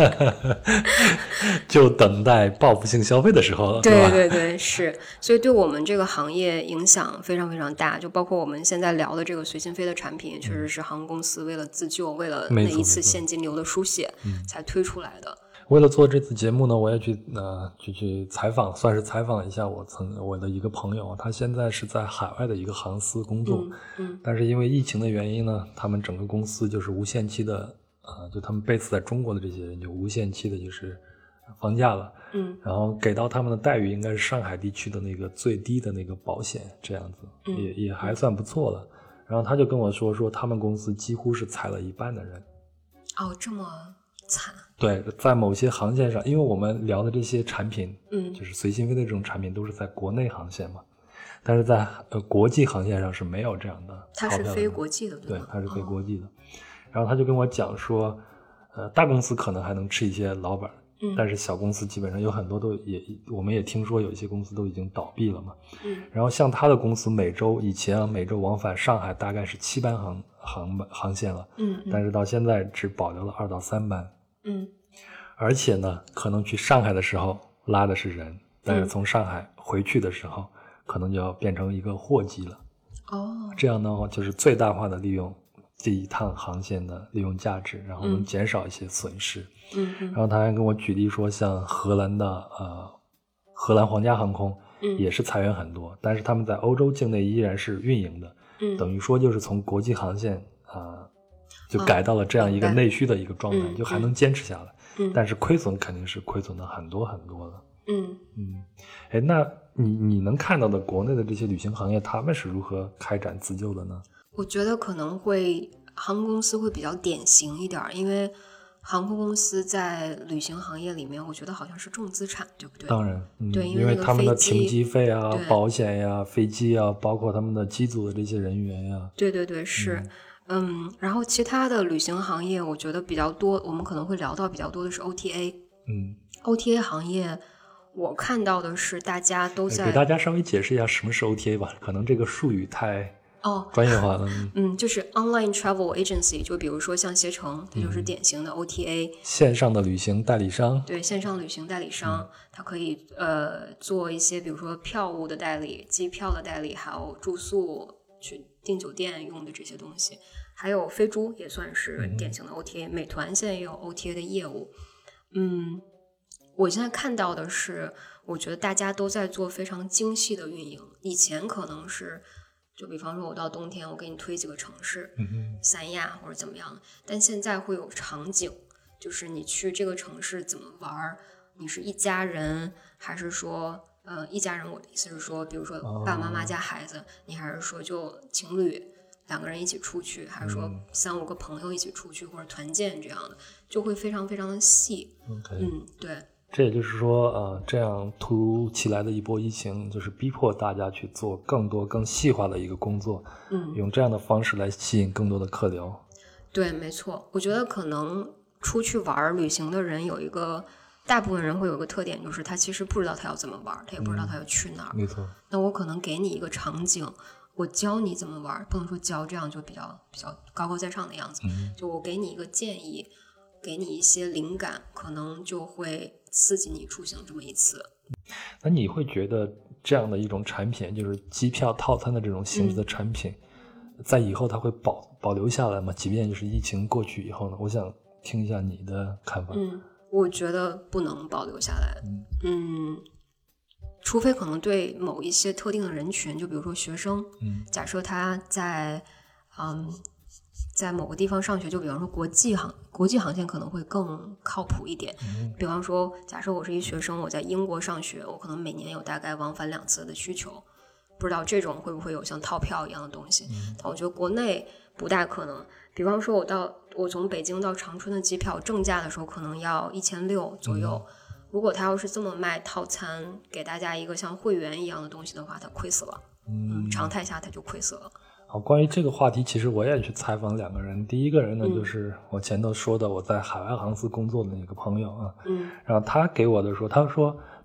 就等待报复性消费的时候了。 对对对，是，所以对我们这个行业影响非常非常大，就包括我们现在聊的这个随心飞的产品，确实是航空公司为了自救，为了那一次现金流的书写才推出来的。 为了做这次节目呢，我也去呃去去采访，算是采访一下我曾我的一个朋友，他现在是在海外的一个航司工作， 嗯嗯， 但是因为疫情的原因呢，他们整个公司就是无限期的，呃，就他们 base 在中国的这些人就无限期的就是放假了， 嗯， 然后给到他们的待遇应该是上海地区的那个最低的那个保险这样子， 嗯、 也也还算不错了。然后他就跟我说说他们公司几乎是裁了一半的人。 哦，这么惨。 对，在某些航线上，因为我们聊的这些产品， 嗯， 就是随心飞的这种产品都是在国内航线嘛，但是在呃国际航线上是没有这样的。 它是非国际的， 对，它是非国际的。哦、然后他就跟我讲说，呃，大公司可能还能吃一些老本， 嗯， 但是小公司基本上有很多都也，我们也听说有一些公司都已经倒闭了嘛， 嗯， 然后像他的公司每周以前啊每周往返上海大概是七班航航航线了， 嗯，嗯， 但是到现在只保留了二到三班。 嗯， 而且呢，可能去上海的时候拉的是人，但是从上海回去的时候，嗯、可能就要变成一个货机了。 哦， 这样的话就是最大化的利用这一趟航线的利用价值，然后能减少一些损失。 嗯嗯。 然后他还跟我举例说，像荷兰的呃荷兰皇家航空， 嗯， 也是裁员很多，但是他们在欧洲境内依然是运营的。 嗯， 等于说就是从国际航线啊。呃就改到了这样一个内需的一个状态， 嗯、 就还能坚持下来， 嗯， 但是亏损肯定是亏损的很多很多的。 嗯嗯，哎，那你你能看到的国内的这些旅行行业，他们是如何开展自救的呢？ 我觉得可能会航空公司会比较典型一点，因为航空公司在旅行行业里面，我觉得好像是重资产，对不对？ 当然，嗯、 对， 因为他们的停机费啊、保险呀、 啊、 飞机啊，包括他们的机组的这些人员呀、啊， 对对对，是。嗯嗯，然后其他的旅行行业，我觉得比较多，我们可能会聊到比较多的是 O T A。 嗯 ，O T A 行业，我看到的是大家都在给大家稍微解释一下什么是 O T A 吧，可能这个术语太哦专业化了。 嗯，就是 Online Travel Agency， 就比如说像携程，它就是典型的 O T A，、 嗯、线上的旅行代理商。 对，线上旅行代理商，嗯、它可以呃做一些，比如说票务的代理、机票的代理，还有住宿去订酒店用的这些东西，还有飞猪也算是典型的 O T A、嗯、美团现在也有 O T A 的业务。嗯，我现在看到的是，我觉得大家都在做非常精细的运营。以前可能是，就比方说我到冬天，我给你推几个城市， 嗯、 三亚或者怎么样，但现在会有场景，就是你去这个城市怎么玩，你是一家人还是说呃，一家人，我的意思是说，比如说爸爸妈妈加孩子， oh. 你还是说就情侣两个人一起出去，还是说三五个朋友一起出去，或者团建这样的，就会非常非常的细。 Okay. 嗯，对。 这也就是说，呃，这样突如其来的一波疫情，就是逼迫大家去做更多、更细化的一个工作， 嗯， 用这样的方式来吸引更多的客流。 对，没错。我觉得可能出去玩旅行的人有一个。大部分人会有一个特点，就是他其实不知道他要怎么玩，他也不知道他要去哪儿、 嗯、没错。 那我可能给你一个场景，我教你怎么玩，不能说教这样就比较比较高高在上的样子、 嗯、 就我给你一个建议，给你一些灵感，可能就会刺激你出行这么一次。 那你会觉得这样的一种产品，就是机票套餐的这种形式的产品、嗯、在以后它会保保留下来吗？即便就是疫情过去以后呢？我想听一下你的看法。 嗯，我觉得不能保留下来，嗯，除非可能对某一些特定的人群，就比如说学生， 嗯， 假设他在，嗯，在某个地方上学，就比方说国际航国际航线可能会更靠谱一点， 嗯， 比方说，假设我是一学生，我在英国上学，我可能每年有大概往返两次的需求，不知道这种会不会有像套票一样的东西， 嗯， 但我觉得国内不大可能。比方说我到我从北京到长春的机票正价的时候可能要一千六左右、嗯、如果他要是这么卖套餐给大家一个像会员一样的东西的话，他亏死了。嗯，常态下他就亏死了。 好，关于这个话题其实我也去采访两个人，第一个人呢、嗯、就是我前头说的我在海外航司工作的那个朋友啊， 嗯， 然后他给我的说他说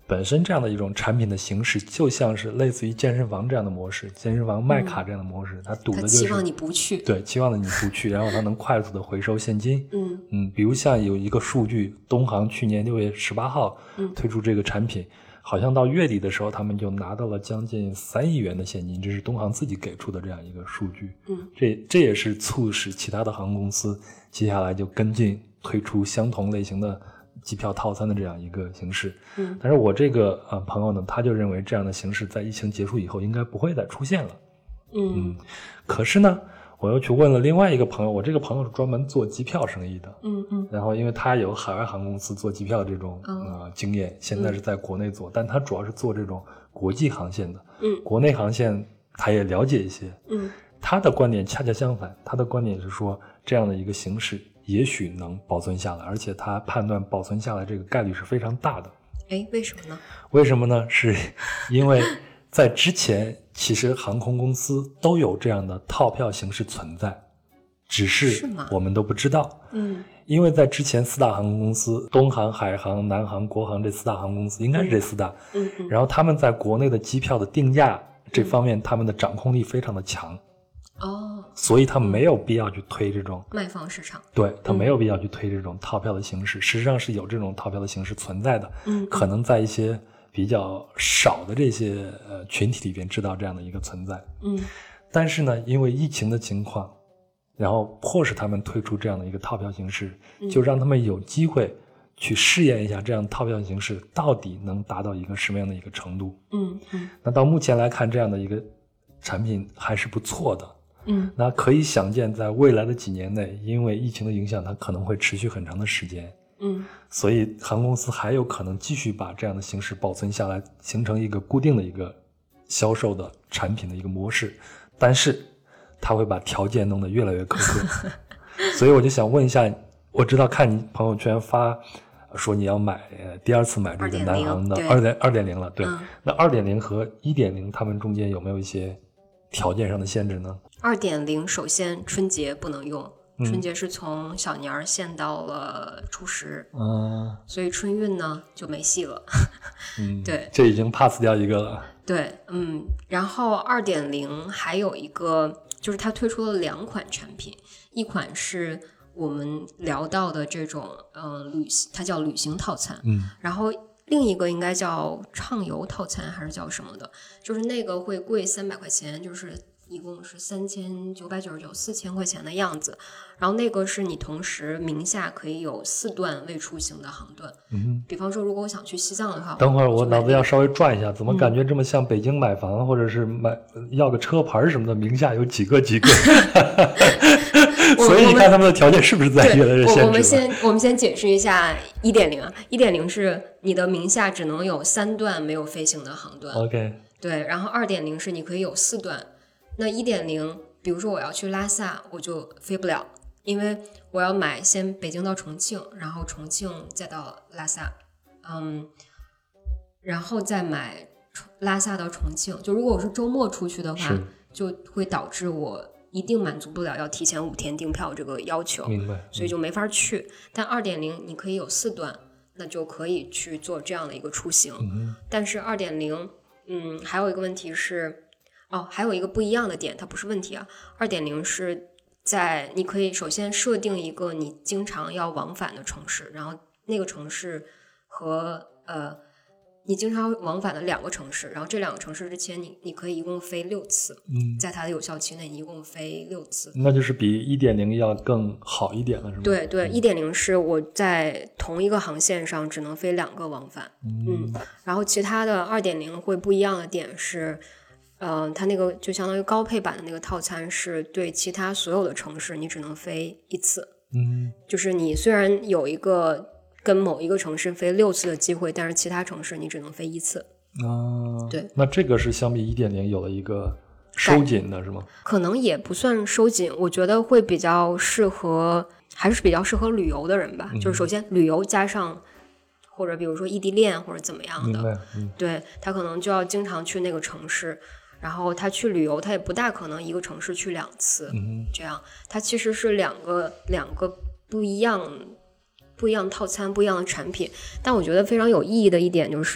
本身这样的一种产品的形式就像是类似于健身房这样的模式，健身房卖卡这样的模式，它、嗯、赌的就是期望你不去， 对，期望的你不去，然后它能快速的回收现金。 嗯嗯，比如像有一个数据，东航去年六月十八号推出这个产品、嗯，好像到月底的时候，他们就拿到了将近三亿元的现金，这是东航自己给出的这样一个数据。 嗯， 这这也是促使其他的航空公司接下来就跟进推出相同类型的机票套餐的这样一个形式。 嗯， 但是我这个呃朋友呢，他就认为这样的形式在疫情结束以后应该不会再出现了。 嗯， 嗯可是呢，我又去问了另外一个朋友，我这个朋友是专门做机票生意的。 嗯嗯， 然后因为他有海外航空公司做机票的这种、嗯、呃经验，现在是在国内做、嗯，但他主要是做这种国际航线的。 嗯， 国内航线他也了解一些。 嗯， 他的观点恰恰相反，他的观点是说这样的一个形式也许能保存下来，而且他判断保存下来这个概率是非常大的。 诶，为什么呢？ 为什么呢？是因为在之前其实航空公司都有这样的套票形式存在，只是我们都不知道。 嗯， 因为在之前四大航空公司，东航、海航、南航、国航这四大航空公司应该是这四大。 嗯嗯， 然后他们在国内的机票的定价这方面、嗯、他们的掌控力非常的强。 哦， 所以他们没有必要去推这种卖方市场， 对，他没有必要去推这种套票的形式、嗯、事实上是有这种套票的形式存在的。 嗯， 可能在一些比较少的这些呃群体里边知道这样的一个存在。 嗯， 但是呢，因为疫情的情况，然后迫使他们推出这样的一个套票形式、嗯、就让他们有机会去试验一下这样套票形式到底能达到一个什么样的一个程度。 嗯嗯， 那到目前来看，这样的一个产品还是不错的。 嗯， 那可以想见，在未来的几年内，因为疫情的影响，它可能会持续很长的时间。 嗯， 所以航空公司还有可能继续把这样的形式保存下来，形成一个固定的一个销售的产品的一个模式。但是，它会把条件弄得越来越苛刻。所以我就想问一下，我知道看你朋友圈发说你要买第二次买这个南航的二点二点零了，对， 嗯、 那二点零和一点零，它们中间有没有一些条件上的限制呢？ 二点零首先春节不能用，嗯、春节是从小年儿限到了初十， 嗯， 所以春运呢就没戏了。 嗯， 对， 这已经 pass 掉一个了。 对，嗯，然后二点零还有一个就是它推出了两款产品，一款是我们聊到的这种呃旅行，它叫旅行套餐， 嗯， 然后另一个应该叫畅游套餐还是叫什么的，就是那个会贵三百块钱，就是一共是三千九百九十九，四千块钱的样子。然后那个是你同时名下可以有四段未出行的航段。 嗯， 比方说，如果我想去西藏的话， 等会儿我脑子要稍微转一下，怎么感觉这么像北京买房、嗯、或者是买要个车牌什么的，名下有几个几个？所以你看他们的条件是不是在越来越限制了？ 我们先我们先解释一下一点零啊，一点零是你的名下只能有三段没有飞行的航段。 OK， 对，然后二点零是你可以有四段。那一点零，比如说我要去拉萨，我就飞不了，因为我要买先北京到重庆，然后重庆再到拉萨，嗯，然后再买拉萨到重庆。就如果我是周末出去的话，就会导致我一定满足不了要提前五天订票这个要求， 明白， 所以就没法去。但二点零你可以有四段，那就可以去做这样的一个出行。 嗯、 但是二点零，嗯，还有一个问题是。哦，还有一个不一样的点，它不是问题啊。二点零是在你可以首先设定一个你经常要往返的城市，然后那个城市和呃你经常往返的两个城市，然后这两个城市之前你你可以一共飞六次， 嗯， 在它的有效期内你一共飞六次， 那就是比一点零要更好一点了，是吗？ 对对，一点零是我在同一个航线上只能飞两个往返， 嗯， 嗯然后其他的二点零会不一样的点是。呃，它那个就相当于高配版的那个套餐是对其他所有的城市你只能飞一次， 嗯， 就是你虽然有一个跟某一个城市飞六次的机会，但是其他城市你只能飞一次。 啊， 对， 那这个是相比 一点零 有了一个收紧的是吗？ 可能也不算收紧，我觉得会比较适合，还是比较适合旅游的人吧。嗯、就是首先旅游加上。或者比如说异地恋或者怎么样的， 嗯、 对，他可能就要经常去那个城市，然后他去旅游他也不大可能一个城市去两次， 嗯、 这样他其实是两个两个不一样不一样套餐不一样的产品。但我觉得非常有意义的一点就是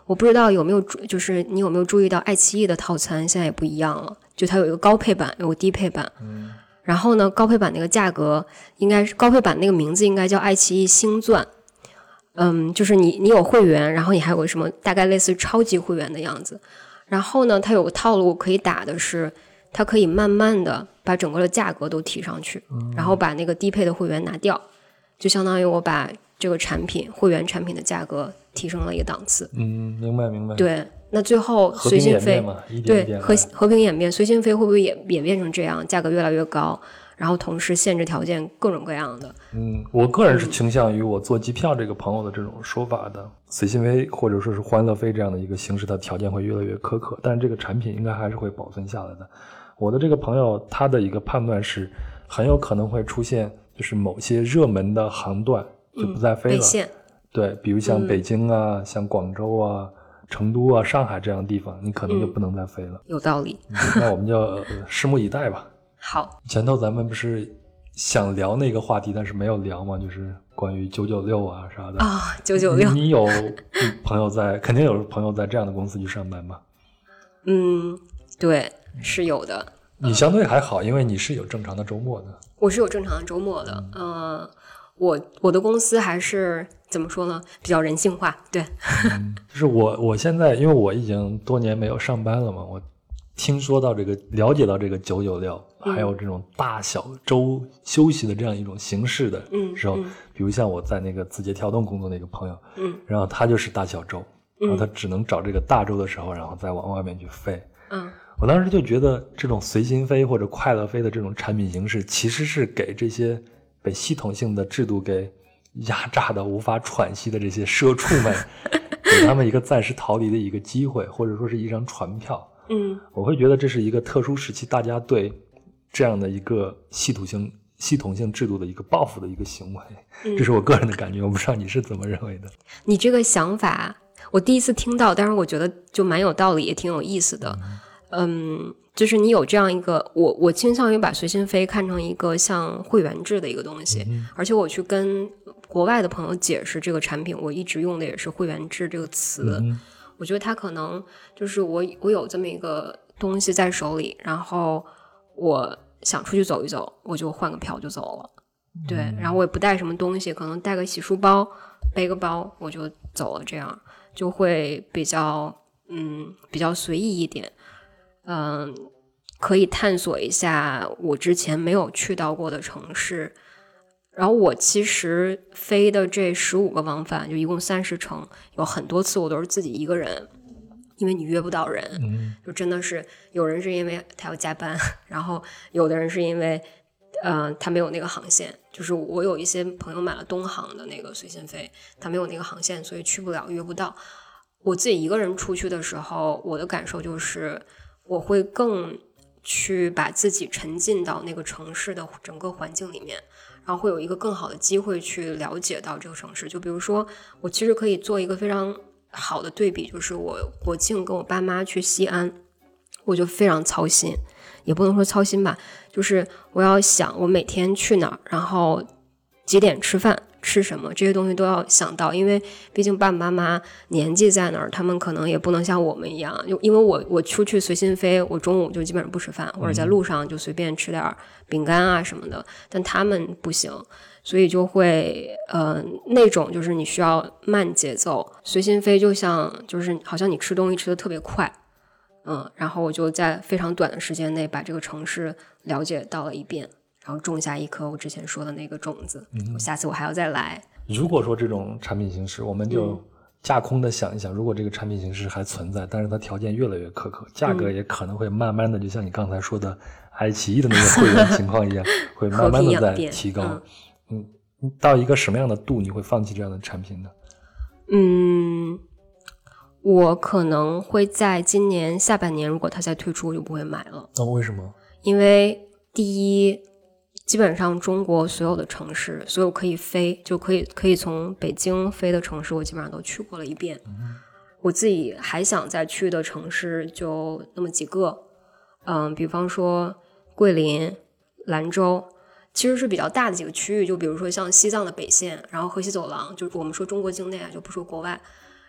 我不知道有没有就是你有没有注意到爱奇艺的套餐现在也不一样了，就它有一个高配版有个低配版、嗯、然后呢高配版那个价格应该是高配版那个名字应该叫爱奇艺星钻，嗯，就是你你有会员，然后你还有个什么大概类似超级会员的样子，然后呢它有个套路可以打的是它可以慢慢的把整个的价格都提上去、嗯、然后把那个低配的会员拿掉，就相当于我把这个产品会员产品的价格提升了一个档次。 嗯，明白明白。 对，那最后随心飞对和和平演变，随心飞会不会也也变成这样，价格越来越高，然后同时限制条件各种各样的。 嗯，我个人是倾向于我做机票这个朋友的这种说法的，随心飞或者说是欢乐飞这样的一个形式，它条件会越来越苛刻，但是这个产品应该还是会保存下来的。我的这个朋友他的一个判断是很有可能会出现就是某些热门的航段就不再飞了、 嗯、 对，比如像北京啊、嗯、像广州啊、成都啊、上海这样的地方你可能就不能再飞了、 嗯、有道理、 嗯、那我们就、呃、拭目以待吧。 好， 前头咱们不是想聊那个话题但是没有聊嘛，就是关于九九六啊啥的啊、哦、九九六你, 你有朋友在肯定有朋友在这样的公司去上班吧？ 嗯，对，是有的。 你相对还好，因为你是有正常的周末的。 我是有正常的周末的，嗯、呃，我我的公司还是怎么说呢，比较人性化，对。 嗯、就是我我现在因为我已经多年没有上班了嘛，我听说到这个了解到这个九九六、嗯、还有这种大小周休息的这样一种形式的时候、嗯嗯、比如像我在那个字节跳动工作那个朋友，嗯，然后他就是大小周、嗯、然后他只能找这个大周的时候然后再往外面去飞，嗯。我当时就觉得这种随心飞或者快乐飞的这种产品形式其实是给这些被系统性的制度给压榨的无法喘息的这些社畜们给他们一个暂时逃离的一个机会，或者说是一张船票。嗯，我会觉得这是一个特殊时期大家对这样的一个系统性系统性制度的一个报复的一个行为、嗯、这是我个人的感觉，我不知道你是怎么认为的。 你这个想法我第一次听到，但是我觉得就蛮有道理也挺有意思的。嗯嗯，就是你有这样一个，我我倾向于把随心飞看成一个像会员制的一个东西、嗯、而且我去跟国外的朋友解释这个产品，我一直用的也是会员制这个词、嗯、我觉得它可能就是我我有这么一个东西在手里，然后我想出去走一走，我就换个票就走了、嗯、对，然后我也不带什么东西，可能带个洗漱包背个包我就走了，这样就会比较嗯比较随意一点，嗯，可以探索一下我之前没有去到过的城市。然后我其实飞的这十五个往返就一共三十程，有很多次我都是自己一个人，因为你约不到人、嗯、就真的是有人是因为他要加班，然后有的人是因为呃他没有那个航线，就是我有一些朋友买了东航的那个随心飞，他没有那个航线所以去不了约不到。我自己一个人出去的时候，我的感受就是我会更去把自己沉浸到那个城市的整个环境里面，然后会有一个更好的机会去了解到这个城市。就比如说我其实可以做一个非常好的对比，就是我国庆跟我爸妈去西安，我就非常操心，也不能说操心吧，就是我要想我每天去哪儿，然后几点吃饭吃什么，这些东西都要想到，因为毕竟爸爸妈妈年纪在那儿，他们可能也不能像我们一样，因为我我出去随心飞，我中午就基本上不吃饭，或者在路上就随便吃点饼干啊什么的，但他们不行，所以就会呃那种就是你需要慢节奏，随心飞就像就是好像你吃东西吃得特别快，嗯，然后我就在非常短的时间内把这个城市了解到了一遍，然后种下一颗我之前说的那个种子、嗯、下次我还要再来。 如果说这种产品形式我们就架空的想一想、嗯、如果这个产品形式还存在，但是它条件越来越苛刻，价格也可能会慢慢的、嗯、就像你刚才说的爱奇艺的那个会员情况一样会慢慢的在提高。嗯，嗯，到一个什么样的度你会放弃这样的产品呢？ 嗯，我可能会在今年下半年，如果它再推出我就不会买了。 哦，为什么？因为第一，基本上中国所有的城市，所有可以飞就可以可以从北京飞的城市我基本上都去过了一遍、嗯、我自己还想再去的城市就那么几个，嗯，比方说桂林、兰州，其实是比较大的几个区域，就比如说像西藏的北线，然后河西走廊，就是我们说中国境内啊，就不说国外，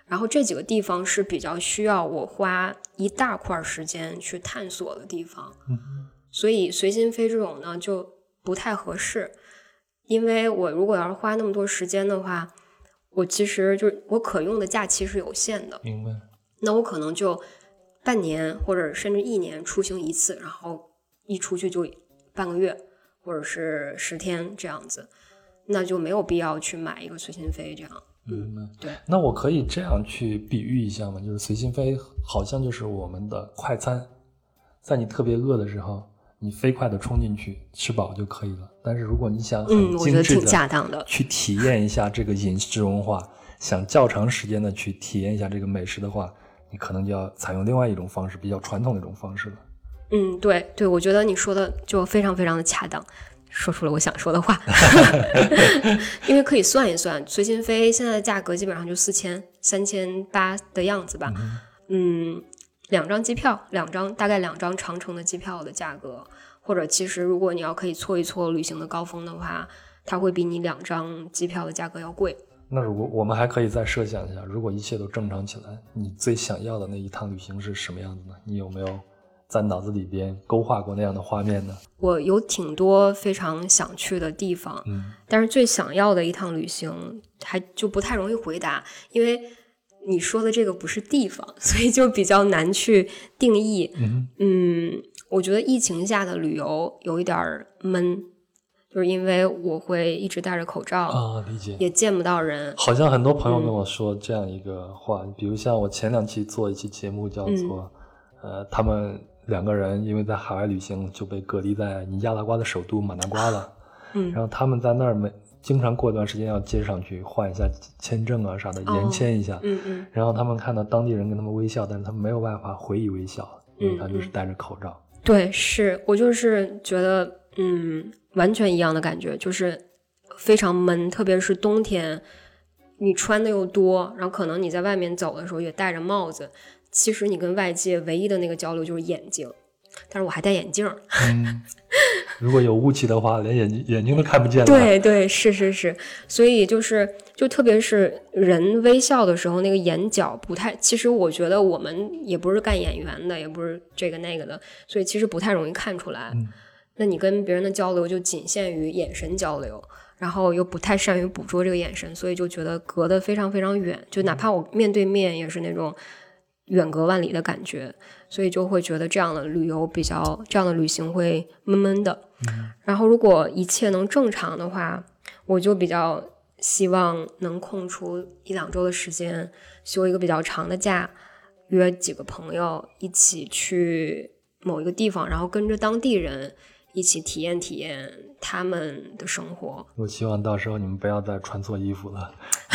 然后这几个地方是比较需要我花一大块时间去探索的地方， 嗯， 所以随心飞这种呢就不太合适，因为我如果要是花那么多时间的话，我其实就是我可用的假期是有限的， 明白。 那我可能就半年或者甚至一年出行一次，然后一出去就半个月或者是十天这样子，那就没有必要去买一个随心飞这样。 嗯， 对。 那我可以这样去比喻一下吗？就是随心飞好像就是我们的快餐，在你特别饿的时候，你飞快的冲进去，吃饱就可以了。但是如果你想很精致的去体验一下这个饮食文化，想较长时间的去体验一下这个美食的话，你可能就要采用另外一种方式，比较传统的一种方式了。 嗯，对对，我觉得你说的就非常非常的恰当。说出了我想说的话因为可以算一算，随心飞现在的价格基本上就四千三千八的样子吧。嗯，两张机票，两张大概两张长程的机票的价格，或者其实如果你要可以搓一搓旅行的高峰的话，它会比你两张机票的价格要贵。 那如果我们还可以再设想一下，如果一切都正常起来，你最想要的那一趟旅行是什么样子呢？你有没有在脑子里边勾画过那样的画面呢？ 我有挺多非常想去的地方， 嗯， 但是最想要的一趟旅行还就不太容易回答，因为你说的这个不是地方，所以就比较难去定义。 嗯, 嗯，我觉得疫情下的旅游有一点闷，就是因为我会一直戴着口罩啊，理解， 也见不到人。 好像很多朋友跟我说这样一个话，嗯、比如像我前两期做一期节目叫做、嗯、呃，他们两个人因为在海外旅行就被隔离在尼加拉瓜的首都马纳瓜了， 嗯， 然后他们在那儿每经常过一段时间要接上去换一下签证啊啥的，延签一下， 哦、嗯嗯， 然后他们看到当地人跟他们微笑，但是他们没有办法回以微笑，因为他就是戴着口罩。 嗯、对，是我就是觉得嗯，完全一样的感觉，就是非常闷，特别是冬天，你穿的又多，然后可能你在外面走的时候也戴着帽子。其实你跟外界唯一的那个交流就是眼睛，但是我还戴眼镜。 嗯，如果有雾气的话，连眼睛眼睛都看不见了。 对对，是是是，所以就是就特别是人微笑的时候，那个眼角不太，其实我觉得我们也不是干演员的，也不是这个那个的，所以其实不太容易看出来。 嗯， 那你跟别人的交流就仅限于眼神交流，然后又不太善于捕捉这个眼神，所以就觉得隔得非常非常远，就哪怕我面对面也是那种远隔万里的感觉，所以就会觉得这样的旅游比较这样的旅行会闷闷的。 嗯， 然后如果一切能正常的话，我就比较希望能空出一两周的时间，休一个比较长的假，约几个朋友一起去某一个地方，然后跟着当地人一起体验体验他们的生活。 我希望到时候你们不要再穿错衣服了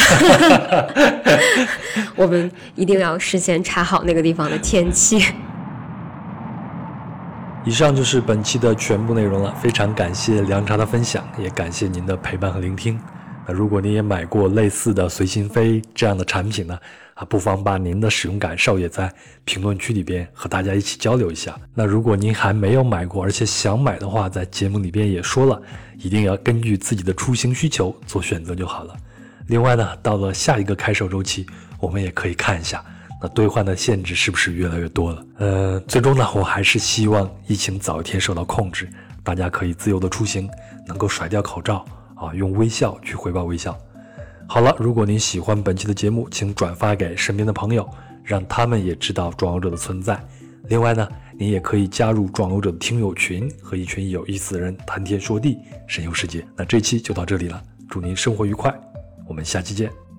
我们一定要事先查好那个地方的天气。 以上就是本期的全部内容了，非常感谢凉茶的分享，也感谢您的陪伴和聆听。那如果您也买过类似的随心飞这样的产品呢，啊，不妨把您的使用感受也在评论区里边和大家一起交流一下。那如果您还没有买过，而且想买的话，在节目里边也说了，一定要根据自己的出行需求做选择就好了。另外呢，到了下一个开售周期，我们也可以看一下那兑换的限制是不是越来越多了。呃，最终呢，我还是希望疫情早一天受到控制，大家可以自由的出行，能够甩掉口罩啊，用微笑去回报微笑。好了，如果您喜欢本期的节目，请转发给身边的朋友，让他们也知道壮游者的存在。另外呢，您也可以加入壮游者的听友群，和一群有意思的人谈天说地，神游世界。那这期就到这里了，祝您生活愉快，我们下期见。